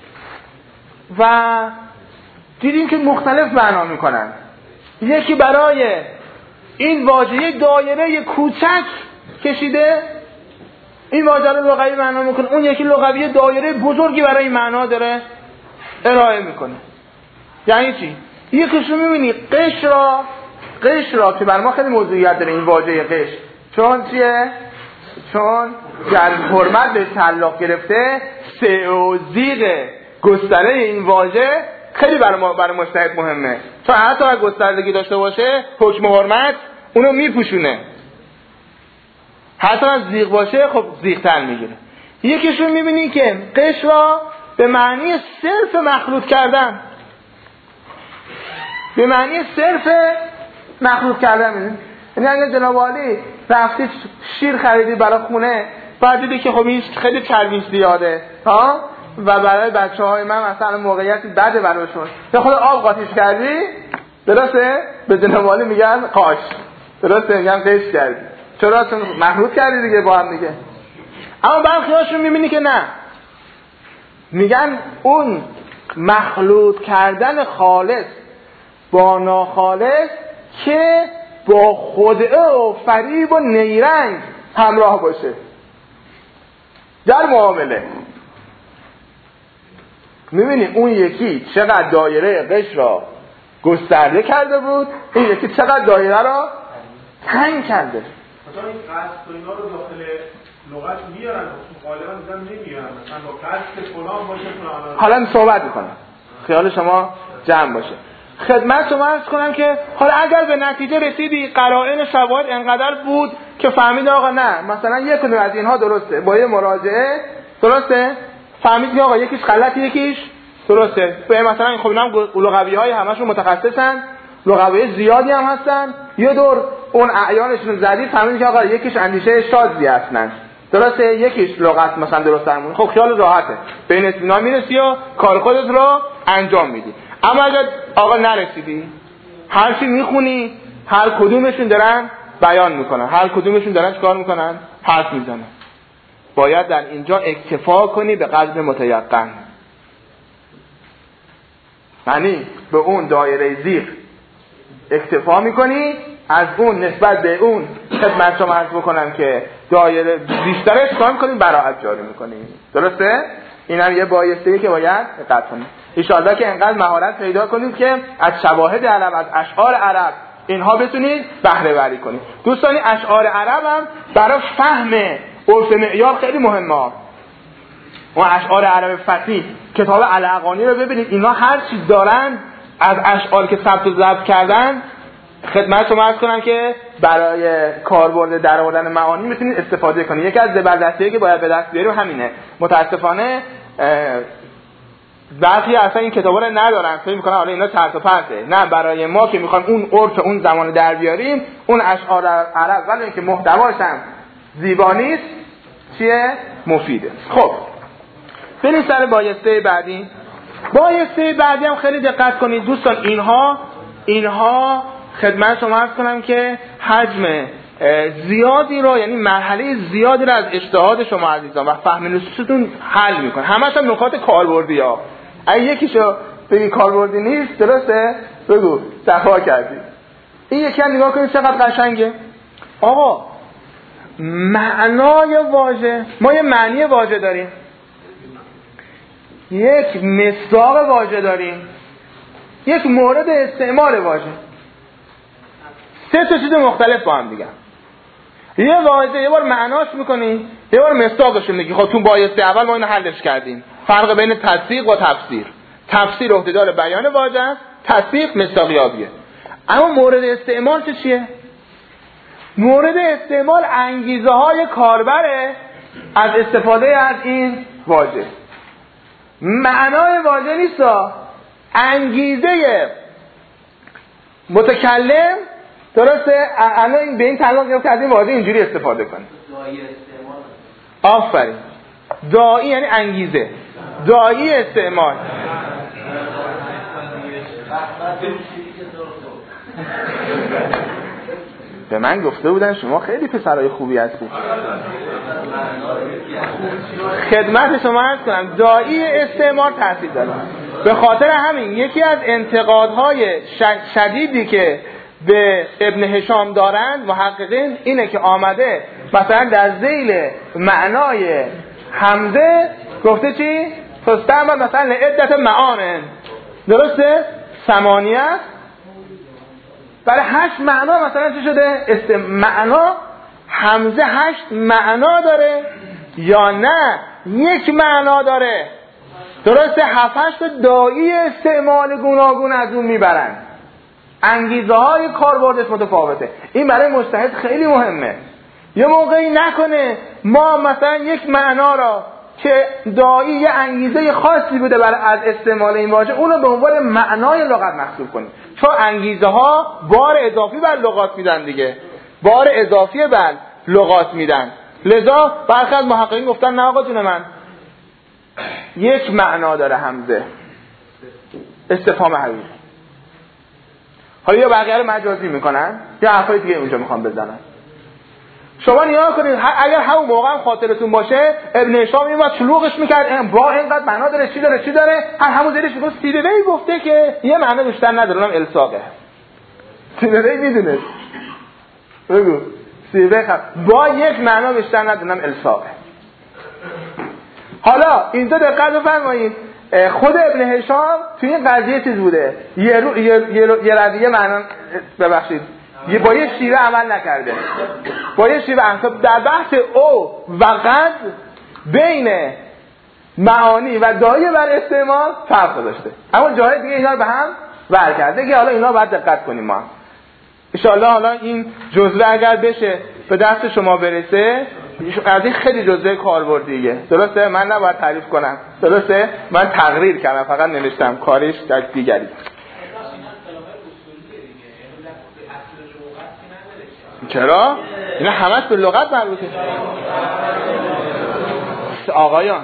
و دیدیم که مختلف معنا میکنن، یکی برای این واژه یک دایره کوچک کشیده، این واژه رو لغوی معنا میکنه، اون یکی لغوی دایره بزرگی برای این معنا داره ارائه میکنه. یعنی چی؟ یکیش رو میبینی قش را که بر ما خیلی موضوعیت داره این واژه قش، چون چیه؟ چون در حرمت به تعلق گرفته سه و زیغ گستره این واژه خیلی برای مجتهد مهمه، چون حتی اگه گستردگی داشته باشه حکم حرمت اونو میپوشونه، حتی از زیغ باشه خب زیغ‌تر میگیره. یکیشون میبینی که قش را به معنی صرف مخلوط کردن، به معنی صرف مخلوط کردن میدونی. یعنی اگه جناب عالی رفتید شیر خریدی برای خونه، بعد دیدی که خب این خیلی چربیش زیاده ها و برای بچه‌های من مثلا موقعیتی بده براشون، به خود آب قاطیش کردی، درسته؟ به جناب عالی میگن قاش، درسته؟ میگن قش کردی، چرا؟ چون مخلوط کردی دیگه با هم دیگه. اما برخیاشون میبینی که نه، میگن اون مخلوط کردن خالص با ناخالص که با خدعه و فریب و نیرنگ همراه باشه در معامله. میبینی اون یکی چقدر دایره قش را گسترده کرده بود، این یکی چقدر دایره را تنگ کرده. مثلا این قصد و اینا رو داخل لغت میارن، غالبا میگن نمیارن، مثلا با قصد فلان باشه فلان. حالا صحبت میکنم، خیال شما جمع باشه. خدمت شما عرض کنم که حالا اگر به نتیجه رسیدی قرائن شواهد انقدر بود که فهمید آقا نه مثلا یک کدوم از اینها درسته، با یه مراجعه درسته، فهمید که آقا یکیش غلطه یکیش درسته، به مثلا خب اینا لغوی‌های همشون متخصصن، لغوی زیادی هم هستن، یه دور اون اعیانشون زدید فهمید که آقا یکیش اندیشه شاذی هستن، درسته، یکیش لغت مثلا درست درمون، خب خیال راحته، به این اطمینان میرسی و کار خودت رو انجام میدی. اما اگر آقا نرسیدی، هر چی میخونی هر کدومشون دارن بیان میکنن، هر کدومشون دارن چیکار میکنن؟ حرف میزنن. باید در اینجا اکتفا کنی به قدر متیقن، یعنی به اون دایره زیغ اکتفا میکنی، از اون نسبت به اون خدمت شما عرض بکنم که دایره بیشترش کار میکنیم براعت جاری میکنیم، درسته؟ این هم یه بایسته‌ای که باید دقت کنیم. انشاءالله که انقدر مهارت پیدا کنید که از شواهد عرب، از اشعار عرب اینها بتونید بهره بری کنید. دوستانی اشعار عرب هم برای فهم عرف معیار خیلی مهمه. اون اشعار عرب فصیح، کتاب الاغانی رو ببینید، اینا هر چیز دارن از اشعار که ثبت و ضبط کردن. خدمت شما عرض کنم که برای کاربرد درآوردن معانی میتونید استفاده کنید. یکی از زبردستی‌هایی که باید به دست بیاریم همینه. متاسفانه برخی اصلا این کتابا رو ندارن، فکر می‌کنن حالا اینا چرت و پرته. نه، برای ما که می‌خوایم اون عرف اون زمان در بیاریم، اون اشعار عرب ولی اینکه محتواش هم زیبا نیست چیه؟ مفیده. خب بریم سر بایسته بعدی. بایسته بعدی هم خیلی دقت کنید دوستان، اینها خدمت شما عرض کنم که حجم زیادی رو، یعنی مرحله زیادی رو از اجتهاد شما عزیزان و فهم نصوصتون حل میکنه. همش هم نکات کاربردی ها. اگه یکیشو بگی کاربردی نیست، درسته؟ بگو صفا کردی. این یکی هم نگاه کنید چقدر قشنگه. آقا معنای واژه، ما یه معنی واژه داریم، یک مصداق واژه داریم، یک مورد استعمال واژه. سه تا چیز مختلف با هم دیگه. یه واژه یه بار معناش میکنی، یه بار مصداقش میگی. خب تو بایسته اول ما اینو حلش کردیم. فرق بین تصدیق و تفسیر. تفسیر عهده‌دار بیان واژه است، تصدیق مصداقیابیه. اما مورد استعمال چیه؟ مورد استعمال انگیزه های کاربره از استفاده از این واژه. معنای واژه نیست، انگیزه متکلم، درسته؟ الان به این تعلق گرفت که از این واژه اینجوری استفاده کنه. آفرین. داعی یعنی انگیزه، داعی استعمال. به من گفته بودن شما خیلی پسرای خوبی هستید. خدمت شما عرض کنم داعی استعمار تاثیر داره. به خاطر همین یکی از انتقادهای شدیدی که به ابن هشام دارند محققین اینه که آمده مثلا در ذیل معنای حمزه گفته چی؟ فاستعمل مثلا عدت معانن، درسته؟ ثمانیه برای 8 معنا مثلا چی شده؟ معنا حمزه 8 معنا داره یا نه یک معنا داره؟ درسته 7-8 داعی استعمال گوناگون از اون میبرن، انگیزه های کاربردش متفاوته. این برای مجتهد خیلی مهمه. یه موقعی نکنه ما مثلا یک معنا را که داعی یه انگیزه خاصی بوده برای از استعمال این واژه اونو به عنوان معنای لغت محسوب کنیم، چون انگیزه ها بار اضافی بر لغات میدن دیگه، بار اضافی بر لغات میدن. لذا برخی از محققین گفتن نه آقا جون من یک معنا داره حمزه، استفهام حقیقی. حالا یا بقیه رو مجازی میکنن یا حرفای دیگه اونجا میخوان بزنن. شما نیا کنید اگر همون موقع هم خاطرتون باشه ابن هشام میومد شلوغش میکرد با اینقدر معنا داره چی داره همون زیرش میگفت سیبوی گفته که یه معنا بیشتر نداره اونم الساقه. سیبوی میدونه بگو سیبوی با یک معنا بیشتر ندونم الساقه. حالا اینجا دقت بفرمایید خود ابن هشام تو این قضیه چیز بوده یه ردیه معنا ببخشید با یه شیوه عمل نکرده، با یه شیوه در بحث او و قد بین معانی و داعی بر استعمال فرق داشته، اما جاهای دیگه اینا رو به هم ور کرده که حالا اینا باید دقت کنیم ما. ان شاء الله حالا این جزوه اگر بشه به دست شما برسه از این خیلی جزوه کاربردیه، درسته؟ من نباید تعریف کنم، درسته؟ من تقریر کردم فقط نوشتم، کارش در دیگری. چرا؟ اینا همش به لغت مربوطه. آقایان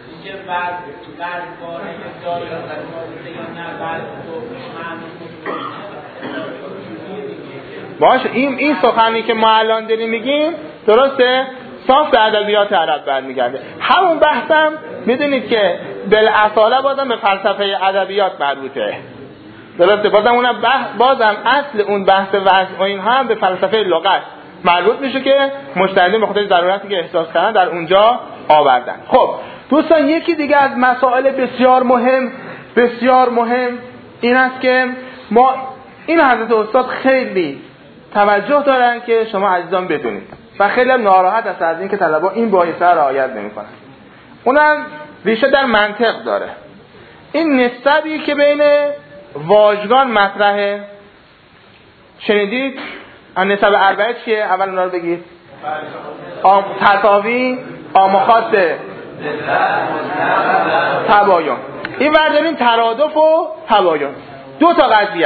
باشه این سخنی که ما الان داریم میگیم درسته؟ صاف به ادبیات عرب برمیگرده. همون بحثم میدونید که بالاصاله بازم به فلسفه ادبیات مربوطه، درسته؟ بازم اصل اون بحث وضع و اینها هم به فلسفه لغت مربوط میشه که مجتهدین به خاطر ضرورتی که احساس کردن در اونجا آوردن. خب دوستان یکی دیگه از مسائل بسیار مهم این است که ما این حضرت استاد خیلی توجه دارن که شما عزیزان بدونید و خیلی هم ناراحت هست از این که طلبا این بایسته را رعایت نمی‌کنن. اونم ریشه در منطق داره. این نسبی که بین واژگان مطرحه شنیدید؟ نسب اربعه چیه؟ اول اونا رو بگید. تساوی، آمخاص، تباین. این برداریم ترادف و تباین. دو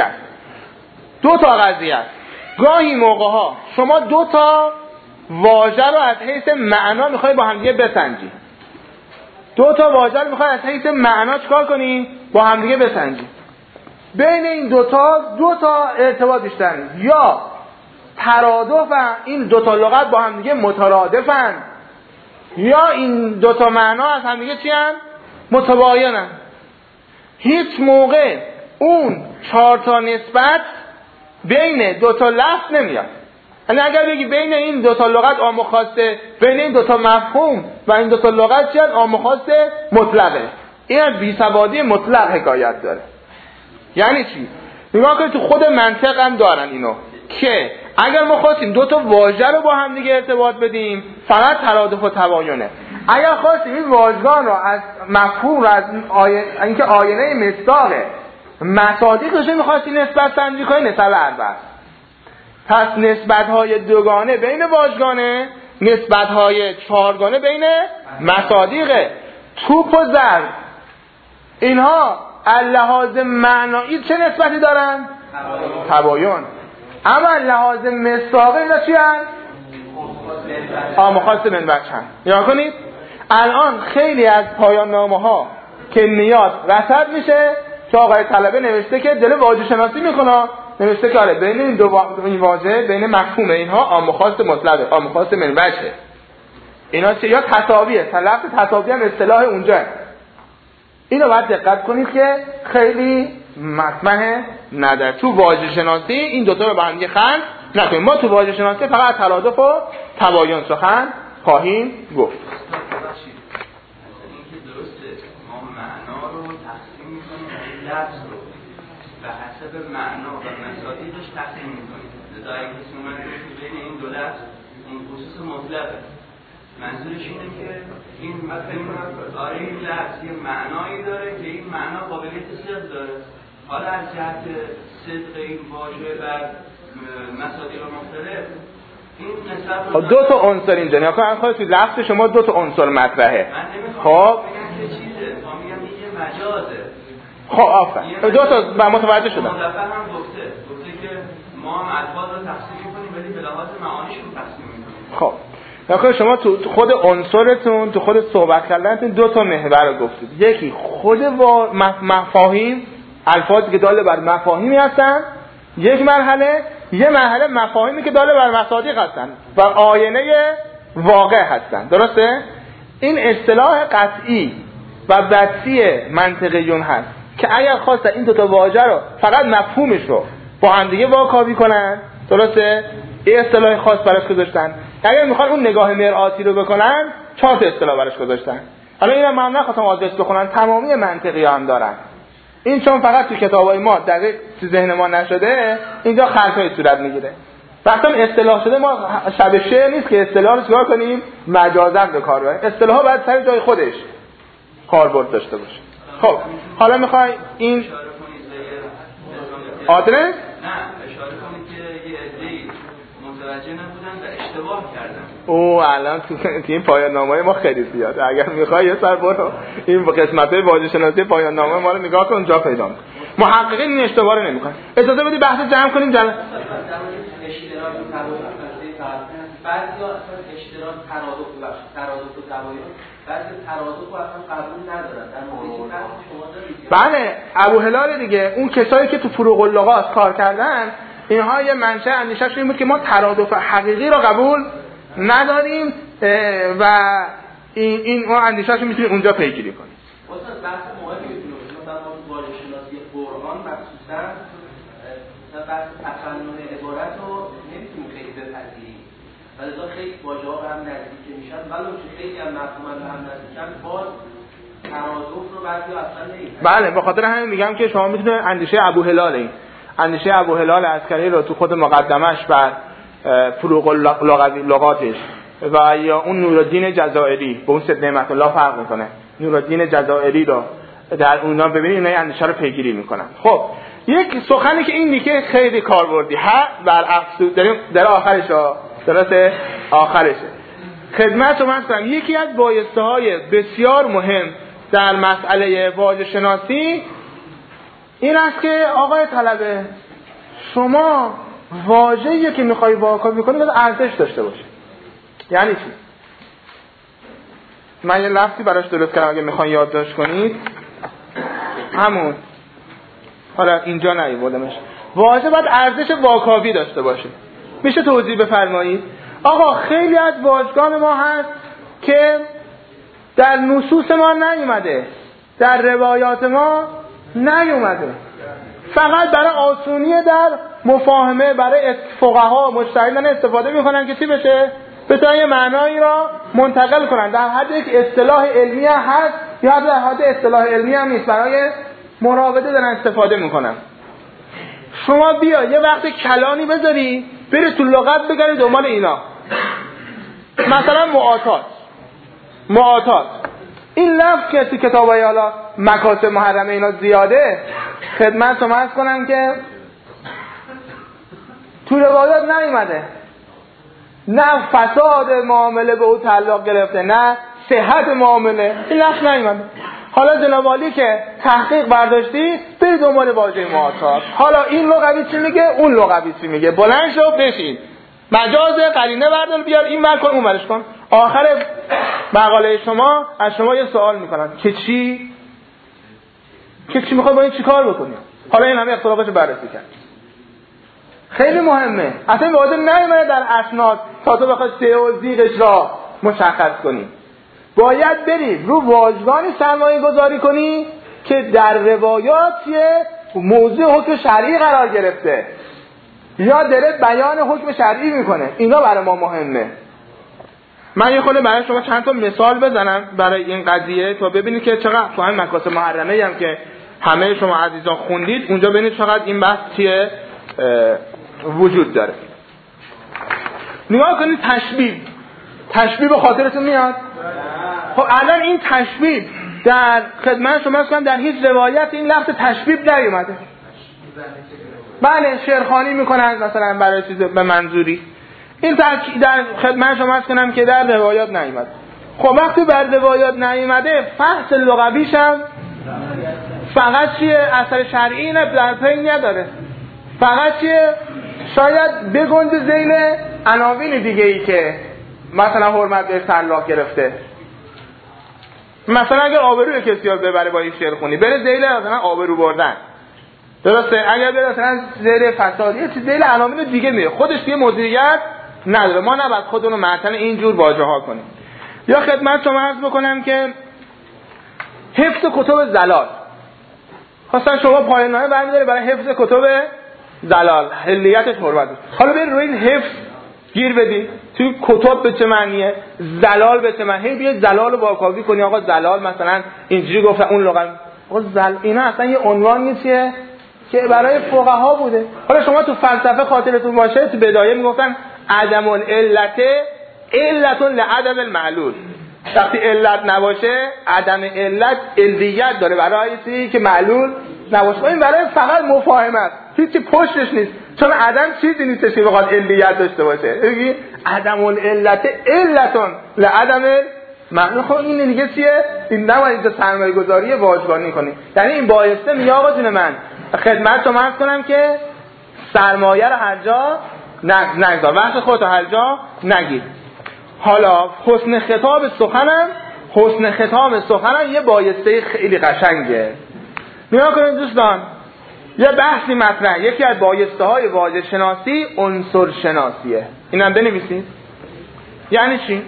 تا قضیه است. گاهی موقع‌ها شما 2 تا واژه رو از حیث معنا میخوای با هم دیگه بسنجی. 2 تا واژه رو میخوای از حیث معنا چیکار کنی؟ با هم دیگه بسنجی. بین این 2 تا ارتباط بیشتر یا ترادفن، این 2 تا لغت با هم دیگه مترادفن، یا این 2 تا معنا از هم دیگه چی ان؟ متباینن. هیچ موقع اون 4 تا نسبت بین 2 تا لفظ نمیاد. یعنی اگر بگی بین این 2 تا لغت عام و خاصه، بین این 2 تا مفهوم و این 2 تا لغت چیه؟ عام و خاصه مطلقه. این بی‌سوادی مطلق حکایت داره. یعنی چی؟ نگاه کنید تو خود منطق هم دارن اینو که اگر ما خواستیم 2 تا واژه رو با هم دیگه ارتباط بدیم فقط ترادف و تباینه. اگر خواستیم این واژگان رو از مفهوم رو از اینکه آینه مصداقه مصادیق رو می‌خواستیم نسبت سنجی کنیم نسب اربعه. پس نسبت‌های دوگانه بین واژگانه، نسبت‌های چهارگانه بین مصادیقه. توپ و ضرب اینها اللحاظ معنایی چه نسبتی دارن؟ تباین. اما اللحاظ مصداقی اینا چی هست؟ مخاص من وجهن. یا کنید الان خیلی از پایان نامه‌ها که میاد رصد میشه که آقای طلبه نوشته که دل واژه شناسی میکنه، نوشته که آره بین این دو واژه، بین مفهوم اینها عام و خاص مطلقه، عام و خاص من وجهه. اینا چه یا تساویه، لفظ تساوی هم اصطلاح اونجا. اینو باید دقت کنید که خیلی مطمئن نداره. تو واژه شناسی این دو تا رو با هم دیگه خلط نکنیم. ما تو واژه شناسی فقط ترادف و تباین سخن خواهیم گفت. لفظ رو به حسب معنا و مصادیقش تقسیم می‌کنید. لذا اگه کسی اومد بین این دو لفظ این خصوص مطلقه. منظورش اینه که این مثلا آره این لفظ یه معنایی داره که این معنا قابلیت صدق داره. حالا از جهت صدق این واژه و مصادیق مختلف این نسبت دو تا عنصر اینجا نگاه کن. خودت تو لفظ شما دو تا عنصر مطرحه. من نمی‌خوام بگم که چیزه، میگم این مجازه. خب آفرین، دو تا متوجه شدم. مدفع هم گفته که ما هم الفاظ رو تفسیر می‌کنیم ولی به لحاظ معانیش رو تفسیر می‌کنیم. خب نکنه شما تو خود عنصرتون، تو خود صحبت کردنتون دو تا محور رو گفتید. یکی خود مفاهیم، الفاظی که داله بر مفاهیمی هستن، یک مرحله، یه مرحله مفاهیمی که داله بر مصادیق هستن و آینه واقع هستن. درسته؟ این اصطلاح قطعی و بدسی منطقیون هست که اگر خواستن این دو تا واژه رو فقط مفهومش رو با هم دیگه واکاوی کنن، درسته؟ این اصطلاح خاص براش گذاشتن. اگر میخوان اون نگاه مرآتی رو بکنن 4 تا اصطلاح براش گذاشتن. حالا اینا من نخواستم آدرس بخونن، تمامی منطقی هم دارن. این چون فقط تو کتابای ما دقیق تو ذهن ما نشده، اینجا خلطای صورت میگیره. وقتی اصطلاح شده ما شب شعر نیست که اصطلاح رو چیکار کنیم؟ مجازاً به کار ببریم. اصطلاحا باید سر جای خودش کاربرد داشته باشه. خب حالا میخوای این آدرس؟ نه اشاره کنید که یه عده‌ای متوجه نبودن و اشتباه کردن. او الان تو این پایان نامه ما خیلی زیاده. اگر میخوای یه سر برو این قسمت‌های واژه شناسی پایان نامه ما رو نگاه کن، اونجا پیدا می‌کنی. محققین این اشتباه رو نمی‌کنن. اجازه بدید بحث جمع کنیم. اشتراک بعضی اصلا اشتراک ترادف و تباین، بعضی ترادف رو اصلا قبول ندارن. در مورد شما دارید بله، ابو هلال دیگه، اون کسایی که تو فروغ اللغات کار کردن، اینها یه منشأ اندیشه‌شون این بود که ما ترادف حقیقی رو قبول نداریم و این اون اندیشه‌شون میتونید اونجا پیگیری کنید. واسه بحث مهمی میتونه مثلا ما واژه شناسی قرآن مخصوصا بحث تفنن عبارت رو نمیتونیم خیلی بپذیریم. ولی خیلی واژه‌ها هم نزدیک میشن، ولی خیلی هم مفهوماً هم نزدیکن، باز ترادف رو بعضی اصلا نمی‌فهمن. بله، به خاطر همین میگم که شما میتونید اندیشه ابو هلال، این اندیشه ابو هلال عسکری رو تو خود مقدمش بر فروغ اللغاتش و یا اون نورالدین جزائری به اون سید نعمت الله فرق میکنه. نورالدین جزائری رو در اونها ببینید، اینا اندیشه رو پیگیری میکنن. خب یک سخنی که این دیگه خیلی کاربردی ها برعکس در آخرش، درسته آخرشه. خدمت رو من کنم یکی از بایسته‌های بسیار مهم در مسئله واژه شناسی این است که آقای طلبه شما واژه‌ای که میخوای واکاوی کنی باید ارزش داشته باشه. یعنی چی؟ من یه لفظی براش درست کردم اگه میخوای یادداشت کنید، همون حالا اینجا نیاوردمش. واژه باید ارزش واکاوی داشته باشه. میشه توضیح بفرمایید؟ آقا خیلی از واژگان ما هست که در نصوص ما نیومده، در روایات ما نیومده، فقط برای آسونی در مفاهمه برای فقها مجتهدان استفاده میکنن که چی بشه؟ بتونن یه معنایی را منتقل کنن در حد یک اصطلاح علمی هست یا در حد اصطلاح علمی هم نیست، برای مراوده دارن استفاده میکنن. شما بیا یه وقت کلانی بذاری بری تو لغت بگردی دنبال اینا، مثلا معاطات این لفظ که تو کتابای حالا مکاسب محرمه اینا زیاده، خدمت شما عرض کنم که تو روایات نیومده، نه فساد معامله به او تعلق گرفته نه صحت معامله، این لفظ نیومده. حالا جناب عالی که تحقیق برداشتی برید دنبال واژه معاطات، حالا این لغوی چی میگه اون لغوی چی میگه، بلند شو بشین مجاز قرینه بردار بیار این ور کن اون ورش کن. آخر مقاله شما از شما یه سوال میکنن که چی میخوای با این چی کار بکنی. حالا این همه اختلافاتو بررسی کرد. خیلی مهمه. اصلا واجب نمیمونه در اسناد تا تو بخوای سه و زیغش را مشخص کنی. باید بری رو واژگانی سرمایه گذاری کنی که در روایات موضوع حکم شرعی قرار گرفته یا داره بیان حکم شرعی میکنه. اینا برای ما مهمه. من یه خورده برای شما چند تا مثال بزنم برای این قضیه تا ببینید که چقدر تو همین مکاسب محرمه هم که همه شما عزیزان خوندید اونجا ببینید چقدر این بحث وجود داره. نگاه کنید تشبیه به خاطرتون میاد؟ خب الان این تشبیه در خدمت شما هستم در هیچ روایت این لفظ تشبیه نیومده. بله شعرخوانی میکنن مثلا برای چیز به منظوری. این در خدمت شما هستم که در روایات نیومده. خب وقتی بر روایات نیومده فحص لغویش هم فقط اثر شرعی در پی نداره. فقط شاید بگنده ذیل عناوین دیگه ای که مثلا حرمت به طلاق گرفته. مثلا اگر آبروی کسی رو ببره با این شعر خونی بره ذیل مثلا آبرو بردن، درسته؟ اگر بره مثلا ذیل فساد یه چیز ذیل عناوین دیگه میره، خودش دیگه مدیریت نداره. ما نباید خودمون رو معطل اینجور واژه ها کنیم. یا خدمت شما عرض بکنم که حفظ کتب زلال، خواستن شما پایان‌نامه برمی‌داری برای حفظ کتب زلال، حلیت حرمت. حالا برید روی این حفظ گیر بدید توی کتب به چه معنیه، زلال به چه معنیه. بیاید زلال رو واکاوی کنی. آقا زلال مثلا اینجوری گفتن اون لغت. آقا اینا اصلا یه عنوان نیست که برای فقها بوده. حالا شما تو فلسفه خاطرتون باشه تو بدایه میگفتن عدم العلت علت لعدم المعلول. وقتی علت نباشه عدم علت علت داره برای چیزی که معلول نباشه. این برای فقط مفاهمت، هیچی پشتش نیست، چون عدم چیزی نیستش که بخواد علت داشته باشه. بگی عدم العلت علتون لعدم معلول. خب این دیگه چیه؟ این نباید اینجا سرمایه گذاری واژگانی کنی. یعنی این بایسته میگه آقا جون من خدمت شما عرض کنم که سرمایه رو هر جا نگذار، وقت خودت هر جا نگیر. حالا حسن خطاب سخنم یه بایسته خیلی قشنگه. نگاه کنید دوستان، یه بحثی مطرح، یکی از بایسته های واژه شناسی عنصر شناسیه. اینم بنویسید. یعنی چی؟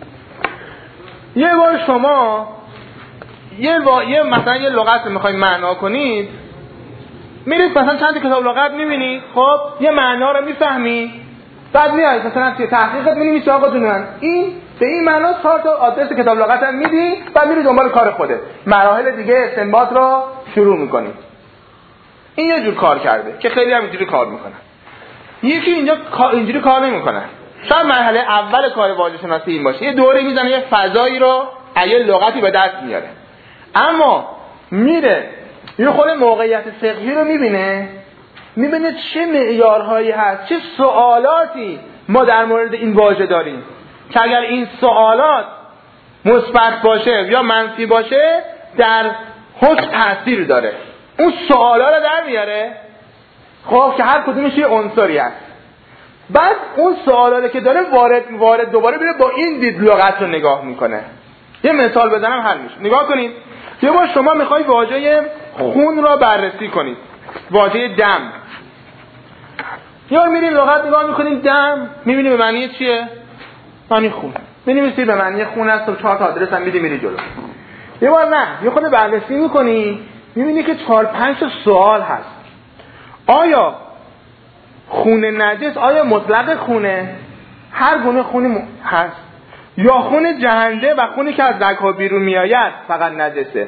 یه بار شما مثلا یه لغت رو میخواید معنا کنید، میرید مثلا چند کتاب لغت میبینید، خب یه معنا رو میفهمی، بعد میاد مثلا توی تحقیقت می‌نویسی آقا جون من این به این معنا 4 تا آدرس کتاب لغت هم میدی، بعد میری دنبال کار خودت، مراحل دیگه استنباط رو شروع می‌کنی. این یه جور کار کرده که خیلی هم اینجوری کار میکنن. یکی اینجا اینجوری کار نمیکنن. شاید مرحله اول کار واژه شناسی این باشه، یه دوره میزنه یه فضایی رو یه لغتی به دست میاره، اما میره یه خورده موقعیت فقهی رو میبینه چه معیارهایی هست، چه سوالاتی ما در مورد این واژه داریم که اگر این سوالات مثبت باشه یا منفی باشه در حکم تاثیر داره. اون سوالا رو در میاره، خب که هر کدومش یه عنصری هست. بعد اون سوالاتی که داره وارد دوباره میره با این دید لغت رو نگاه میکنه. یه مثال بزنم حل میشه. نگاه کنید، یه بار شما میخوای واژه خون را بررسی کنید، واژه دم. یا میرین لغت نگاه میکنین دم، میبینی به معنی چیه؟ معنی خون. می‌نویسی به معنی خون است و 4 تا آدرس هم میدی جلو. یه بار نه، یه خود بررسی میکنی، میبینی که 4-5 تا سوال هست. آیا خون نجس آیا مطلق خونه؟ هر گونه خونی هست، یا خون جهنده و خونی که از رگ‌ها بیرون میآید فقط نجسه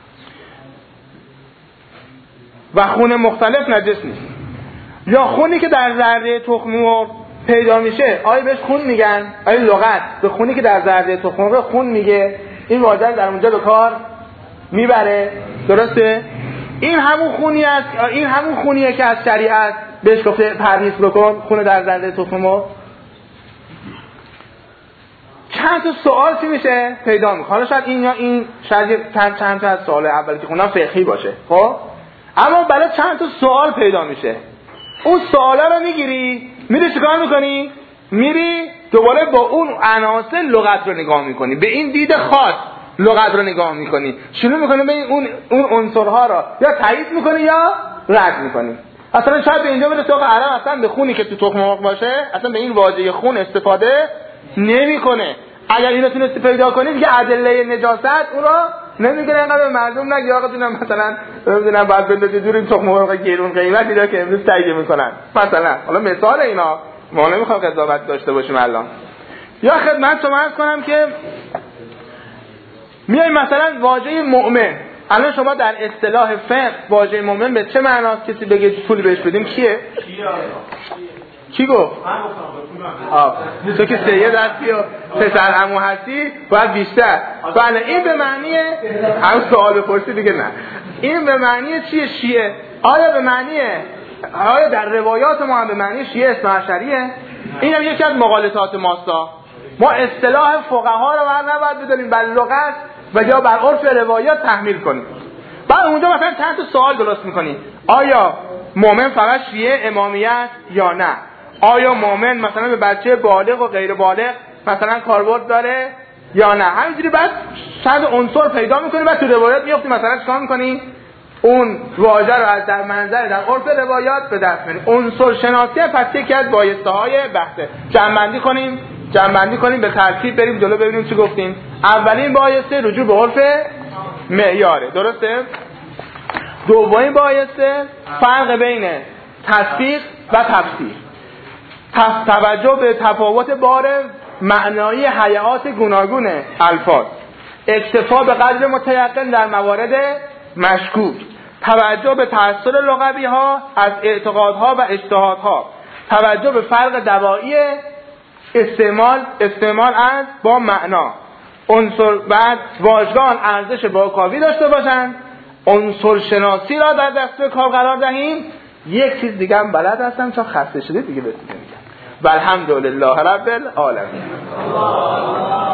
و خون مختلف نجس نیست، یا خونی که در ذره تخم مرغ پیدا میشه آیا بهش خون میگن؟ آیا لغت به خونی که در ذره تخم مرغ خون میگه؟ این واژه در اونجا به کار میبره، درسته؟ این همون خونی است، این همون خونیه که از شریعت بهش گفته پرهیز بکن، خون در ذره تخم مرغ. چند تا سوال چی میشه پیدا میکنه. حالا شاید این یا این شاید چند تا از سوال اولی که خوندم فقهی باشه، خب اما برای چند تا سوال پیدا میشه. اون سوالا رو میگیری، میری چیکار میکنی؟ میری دوباره با اون عناصر لغت رو نگاه میکنی، به این دید خاص لغت رو نگاه میکنی، شروع میکنی به اون عنصرها رو یا تایید میکنی یا رد میکنی. اصلا شاید به اینجا برسه که عرب اصلا به خونی که تو تخم مرغ باشه اصلا به این واژه خون استفاده نمیکنه. اگر اینو تونستی پیدا کنید که ادله نجاست اون رو نمیگه، اینقدر به مردم نگی آقا جونم مثلا نمیدونم بعد بندازی دور این تخم مرغ گرون قیمتی داره که امروز تایید میکنن مثلا. حالا مثال اینا ما نمیخوام قضاوت داشته باشیم الان. یا خدمت شما عرض کنم که میای مثلا واژه مؤمن، الان شما در اصطلاح فقه واژه مؤمن به چه معناست؟ کسی بگه پول بهش بدیم کیه؟ کی گفت؟ تو که سید هستی و پسر عمو هستی باید بیشتر. بله این به معنی هم سوال بپرسی دیگه نه. این به معنی چیه شیعه؟ آیا به معنی آیا در روایات ما هم به معنی شیعه اثنا عشریه؟ این هم یکی از مغالطات ماستا. ما اصطلاح فقها رو بر نباید بدونیم بر لغت و یا بر عرف روایات تحمیل کنیم. بعد اونجا مثلا چند تا سوال درست میکنیم. آیا مؤمن فقط شیعه امامیت یا نه؟ آیا مؤمن مثلا به بچه بالغ و غیر بالغ مثلا کاربرد داره یا نه؟ همینجوری بعد چند عنصر پیدا میکنیم و تو روایات میافتیم مثلا چیکار میکنیم؟ اون واژه رو از در منظر در عرف روایات به دست میاریم. عنصر شناسی پس یکی از بایسته‌های بحثه. جمع‌بندی کنیم به ترتیب بریم جلو ببینیم چی گفتیم. اولین بایسته رجوع به عرف معیاره، درسته؟ دومین بایسته فرق بین تصدیق و تفسیر، توجه به تفاوت بار معنایی هیئات گوناگون الفاظ، اکتفا به قدر متیقن در موارد مشکوک، توجه به تأثیر لغوی ها از اعتقادها و اجتهادها، توجه به فرق دوایی استعمال از با معنا، عنصر بعد واژگان ارزش واکاوی داشته باشند، عنصر شناسی را در دستور کار قرار دهیم. یک چیز دیگه هم بلد هستم چون خسته شده دیگه بهتون میگم. والحمدلله رب العالمین.